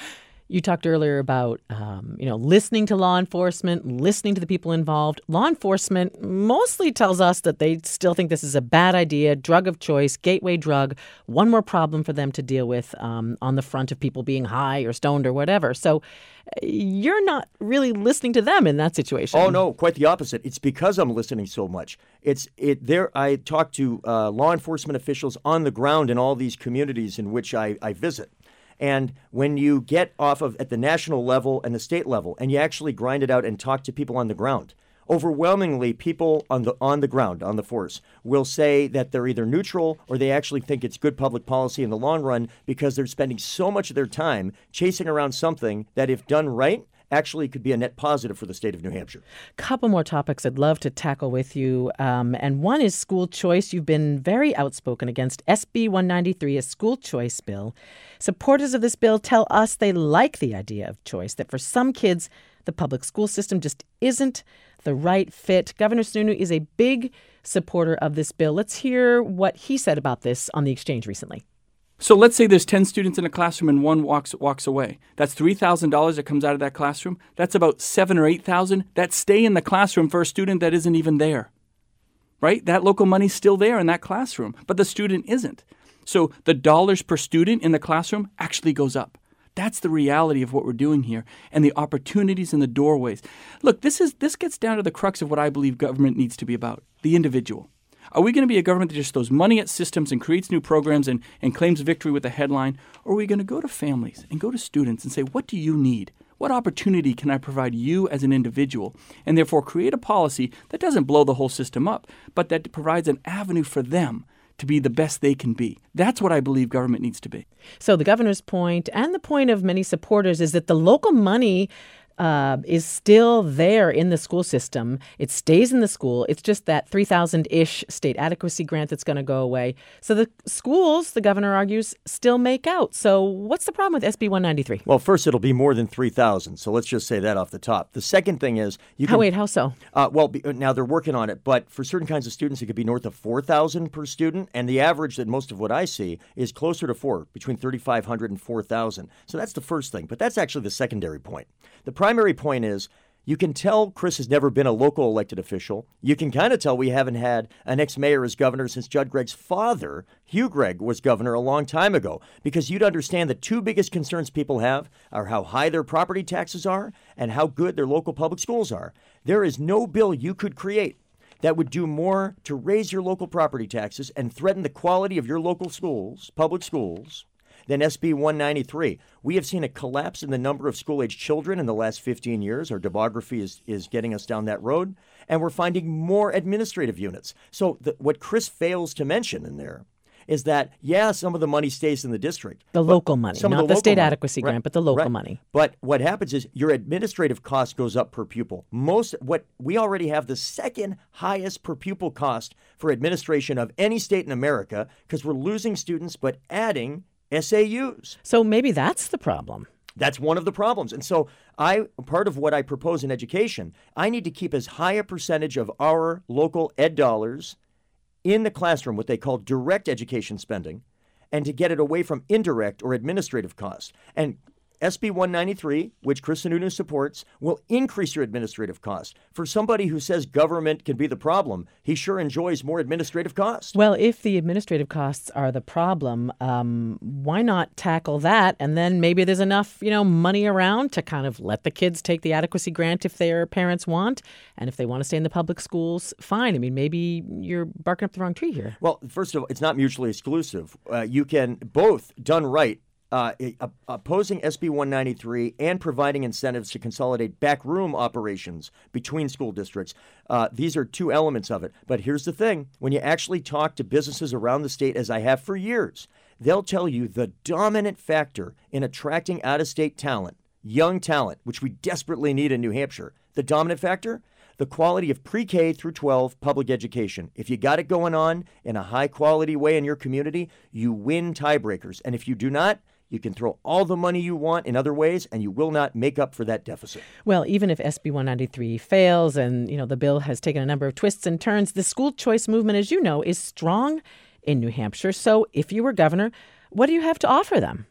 You talked earlier about, um, you know, listening to law enforcement, listening to the people involved. Law enforcement mostly tells us that they still think this is a bad idea, drug of choice, gateway drug, one more problem for them to deal with um, on the front of people being high or stoned or whatever. So you're not really listening to them in that situation. Oh, no, quite the opposite. It's because I'm listening so much. It's it there. I talk to uh, law enforcement officials on the ground in all these communities in which I, I visit. And when you get off of at the national level and the state level, and you actually grind it out and talk to people on the ground, overwhelmingly people on the on the ground, on the force, will say that they're either neutral or they actually think it's good public policy in the long run because they're spending so much of their time chasing around something that, if done right, actually could be a net positive for the state of New Hampshire. Couple more topics I'd love to tackle with you. Um, and one is school choice. You've been very outspoken against S B one ninety-three, a school choice bill. Supporters of this bill tell us they like the idea of choice, that for some kids, the public school system just isn't the right fit. Governor Sununu is a big supporter of this bill. Let's hear what he said about this on The Exchange recently. So let's say there's ten students in a classroom and one walks walks away. That's three thousand dollars that comes out of that classroom. That's about seven or eight thousand dollars that stay in the classroom for a student that isn't even there. Right? That local money's still there in that classroom, but the student isn't. So the dollars per student in the classroom actually goes up. That's the reality of what we're doing here, and the opportunities in the doorways. Look, this is this gets down to the crux of what I believe government needs to be about, the individual. Are we going to be a government that just throws money at systems and creates new programs and, and claims victory with a headline? Or are we going to go to families and go to students and say, what do you need? What opportunity can I provide you as an individual? And therefore create a policy that doesn't blow the whole system up, but that provides an avenue for them to be the best they can be. That's what I believe government needs to be. So the governor's point and the point of many supporters is that the local money Uh, is still there in the school system. It stays in the school. It's just that three thousand-ish state adequacy grant that's going to go away. So the schools, the governor argues, still make out. So what's the problem with S B one ninety-three? Well, first, it'll be more than three thousand. So let's just say that off the top. The second thing is you can. Oh, wait, how so? Uh, well, be, now they're working on it. But for certain kinds of students, it could be north of four thousand per student. And the average that most of what I see is closer to four, between thirty-five hundred and four thousand. So that's the first thing. But that's actually the secondary point. The primary point is you can tell Chris has never been a local elected official. You can kind of tell we haven't had an ex-mayor as governor since Judd Gregg's father, Hugh Gregg, was governor a long time ago. Because you'd understand the two biggest concerns people have are how high their property taxes are and how good their local public schools are. There is no bill you could create that would do more to raise your local property taxes and threaten the quality of your local schools, public schools, than S B one ninety-three. We have seen a collapse in the number of school-age children in the last fifteen years. Our demography is, is getting us down that road. And we're finding more administrative units. So the, what Chris fails to mention in there is that, yeah, some of the money stays in the district. The local money, not the, the state money. adequacy grant, right. but the local right. money. But what happens is your administrative cost goes up per pupil. Most what we already have the second highest per pupil cost for administration of any state in America because we're losing students but adding S A Us. So maybe that's the problem. That's one of the problems. And so I part of what I propose in education, I need to keep as high a percentage of our local ed dollars in the classroom, what they call direct education spending, and to get it away from indirect or administrative costs. And S B one ninety-three, which Chris Sununu supports, will increase your administrative costs. For somebody who says government can be the problem, he sure enjoys more administrative costs. Well, if the administrative costs are the problem, um, why not tackle that? And then maybe there's enough, you know, money around to kind of let the kids take the adequacy grant if their parents want. And if they want to stay in the public schools, fine. I mean, maybe you're barking up the wrong tree here. Well, first of all, it's not mutually exclusive. Uh, you can both, done right, Uh, opposing S B one ninety-three and providing incentives to consolidate backroom operations between school districts. Uh, these are two elements of it. But here's the thing. When you actually talk to businesses around the state, as I have for years, they'll tell you the dominant factor in attracting out-of-state talent, young talent, which we desperately need in New Hampshire, the dominant factor, the quality of pre-K through twelve public education. If you got it going on in a high-quality way in your community, you win tiebreakers. And if you do not, you can throw all the money you want in other ways, and you will not make up for that deficit. Well, even if S B one ninety-three fails and, you know, the bill has taken a number of twists and turns, the school choice movement, as you know, is strong in New Hampshire. So if you were governor, what do you have to offer them?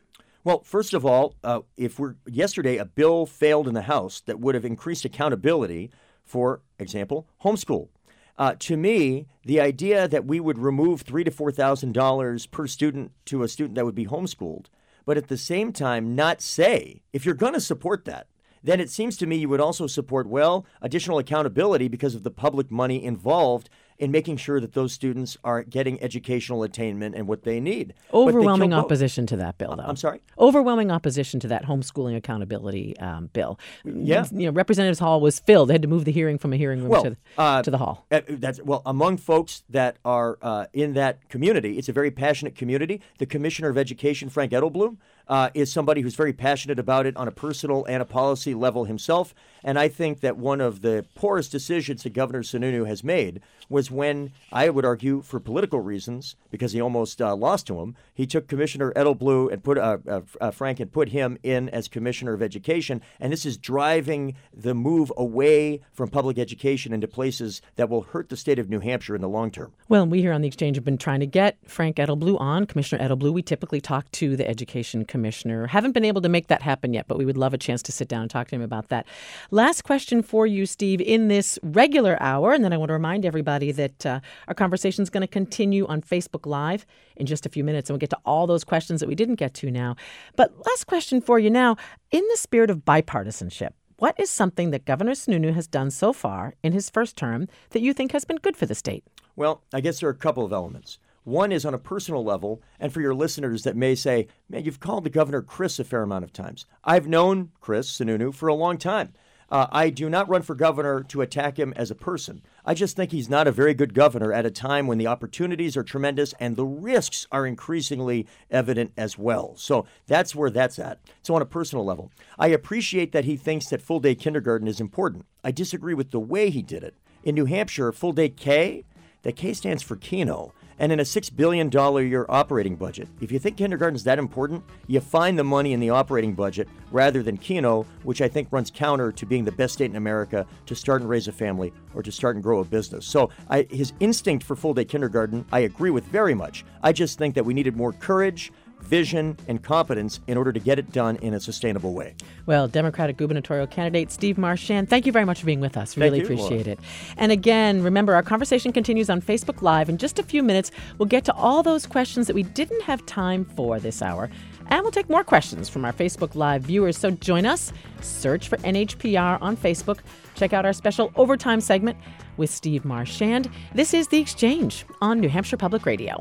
Well, first of all, uh, if we're yesterday a bill failed in the House that would have increased accountability, for example, homeschool. Uh, to me, the idea that we would remove three to four thousand dollars per student to a student that would be homeschooled, but at the same time not say if you're going to support that, then it seems to me you would also support, well, additional accountability because of the public money involved in making sure that those students are getting educational attainment and what they need. Overwhelming opposition to that bill, though. I'm sorry? Overwhelming opposition to that homeschooling accountability um, bill. Yeah. You know, Representatives Hall was filled. They had to move the hearing from a hearing room well, to, the, uh, to the hall. Uh, that's well, among folks that are uh, in that community, it's a very passionate community. The Commissioner of Education, Frank Edelblum, uh, is somebody who's very passionate about it on a personal and a policy level himself. And I think that one of the poorest decisions that Governor Sununu has made was when, I would argue, for political reasons, because he almost uh, lost to him, he took Commissioner Edelblum and put uh, uh, uh, Frank and put him in as Commissioner of Education. And this is driving the move away from public education into places that will hurt the state of New Hampshire in the long term. Well, we here on the Exchange have been trying to get Frank Edelblum on. Commissioner Edelblum, we typically talk to the Education Commissioner. Haven't been able to make that happen yet, but we would love a chance to sit down and talk to him about that. Last question for you, Steve, in this regular hour, and then I want to remind everybody that uh, our conversation is going to continue on Facebook Live in just a few minutes, and we'll get to all those questions that we didn't get to now. But last question for you now, in the spirit of bipartisanship, what is something that Governor Sununu has done so far in his first term that you think has been good for the state? Well, I guess there are a couple of elements. One is on a personal level, and for your listeners that may say, man, you've called the governor Chris a fair amount of times. I've known Chris Sununu for a long time. Uh, I do not run for governor to attack him as a person. I just think he's not a very good governor at a time when the opportunities are tremendous and the risks are increasingly evident as well. So that's where that's at. So on a personal level, I appreciate that he thinks that full-day kindergarten is important. I disagree with the way he did it. In New Hampshire, full-day K, the K stands for Keno. And in a six billion dollars a year operating budget, if you think kindergarten is that important, you find the money in the operating budget rather than Keno, which I think runs counter to being the best state in America to start and raise a family or to start and grow a business. So I, his instinct for full-day kindergarten, I agree with very much. I just think that we needed more courage, vision, and competence in order to get it done in a sustainable way. Well, Democratic gubernatorial candidate Steve Marchand, thank you very much for being with us. Really Thank you, appreciate Laura. it. And again, remember, our conversation continues on Facebook Live. In just a few minutes, we'll get to all those questions that we didn't have time for this hour. And we'll take more questions from our Facebook Live viewers. So join us, search for N H P R on Facebook. Check out our special overtime segment with Steve Marchand. This is The Exchange on New Hampshire Public Radio.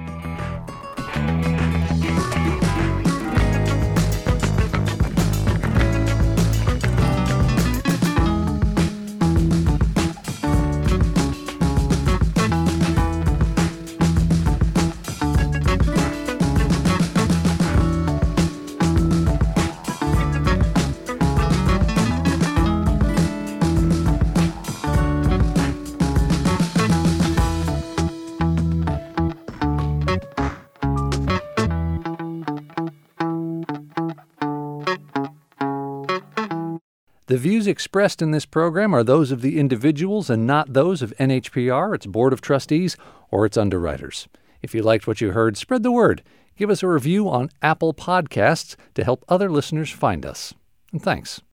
The views expressed in this program are those of the individuals and not those of N H P R, its Board of Trustees, or its underwriters. If you liked what you heard, spread the word. Give us a review on Apple Podcasts to help other listeners find us. And thanks.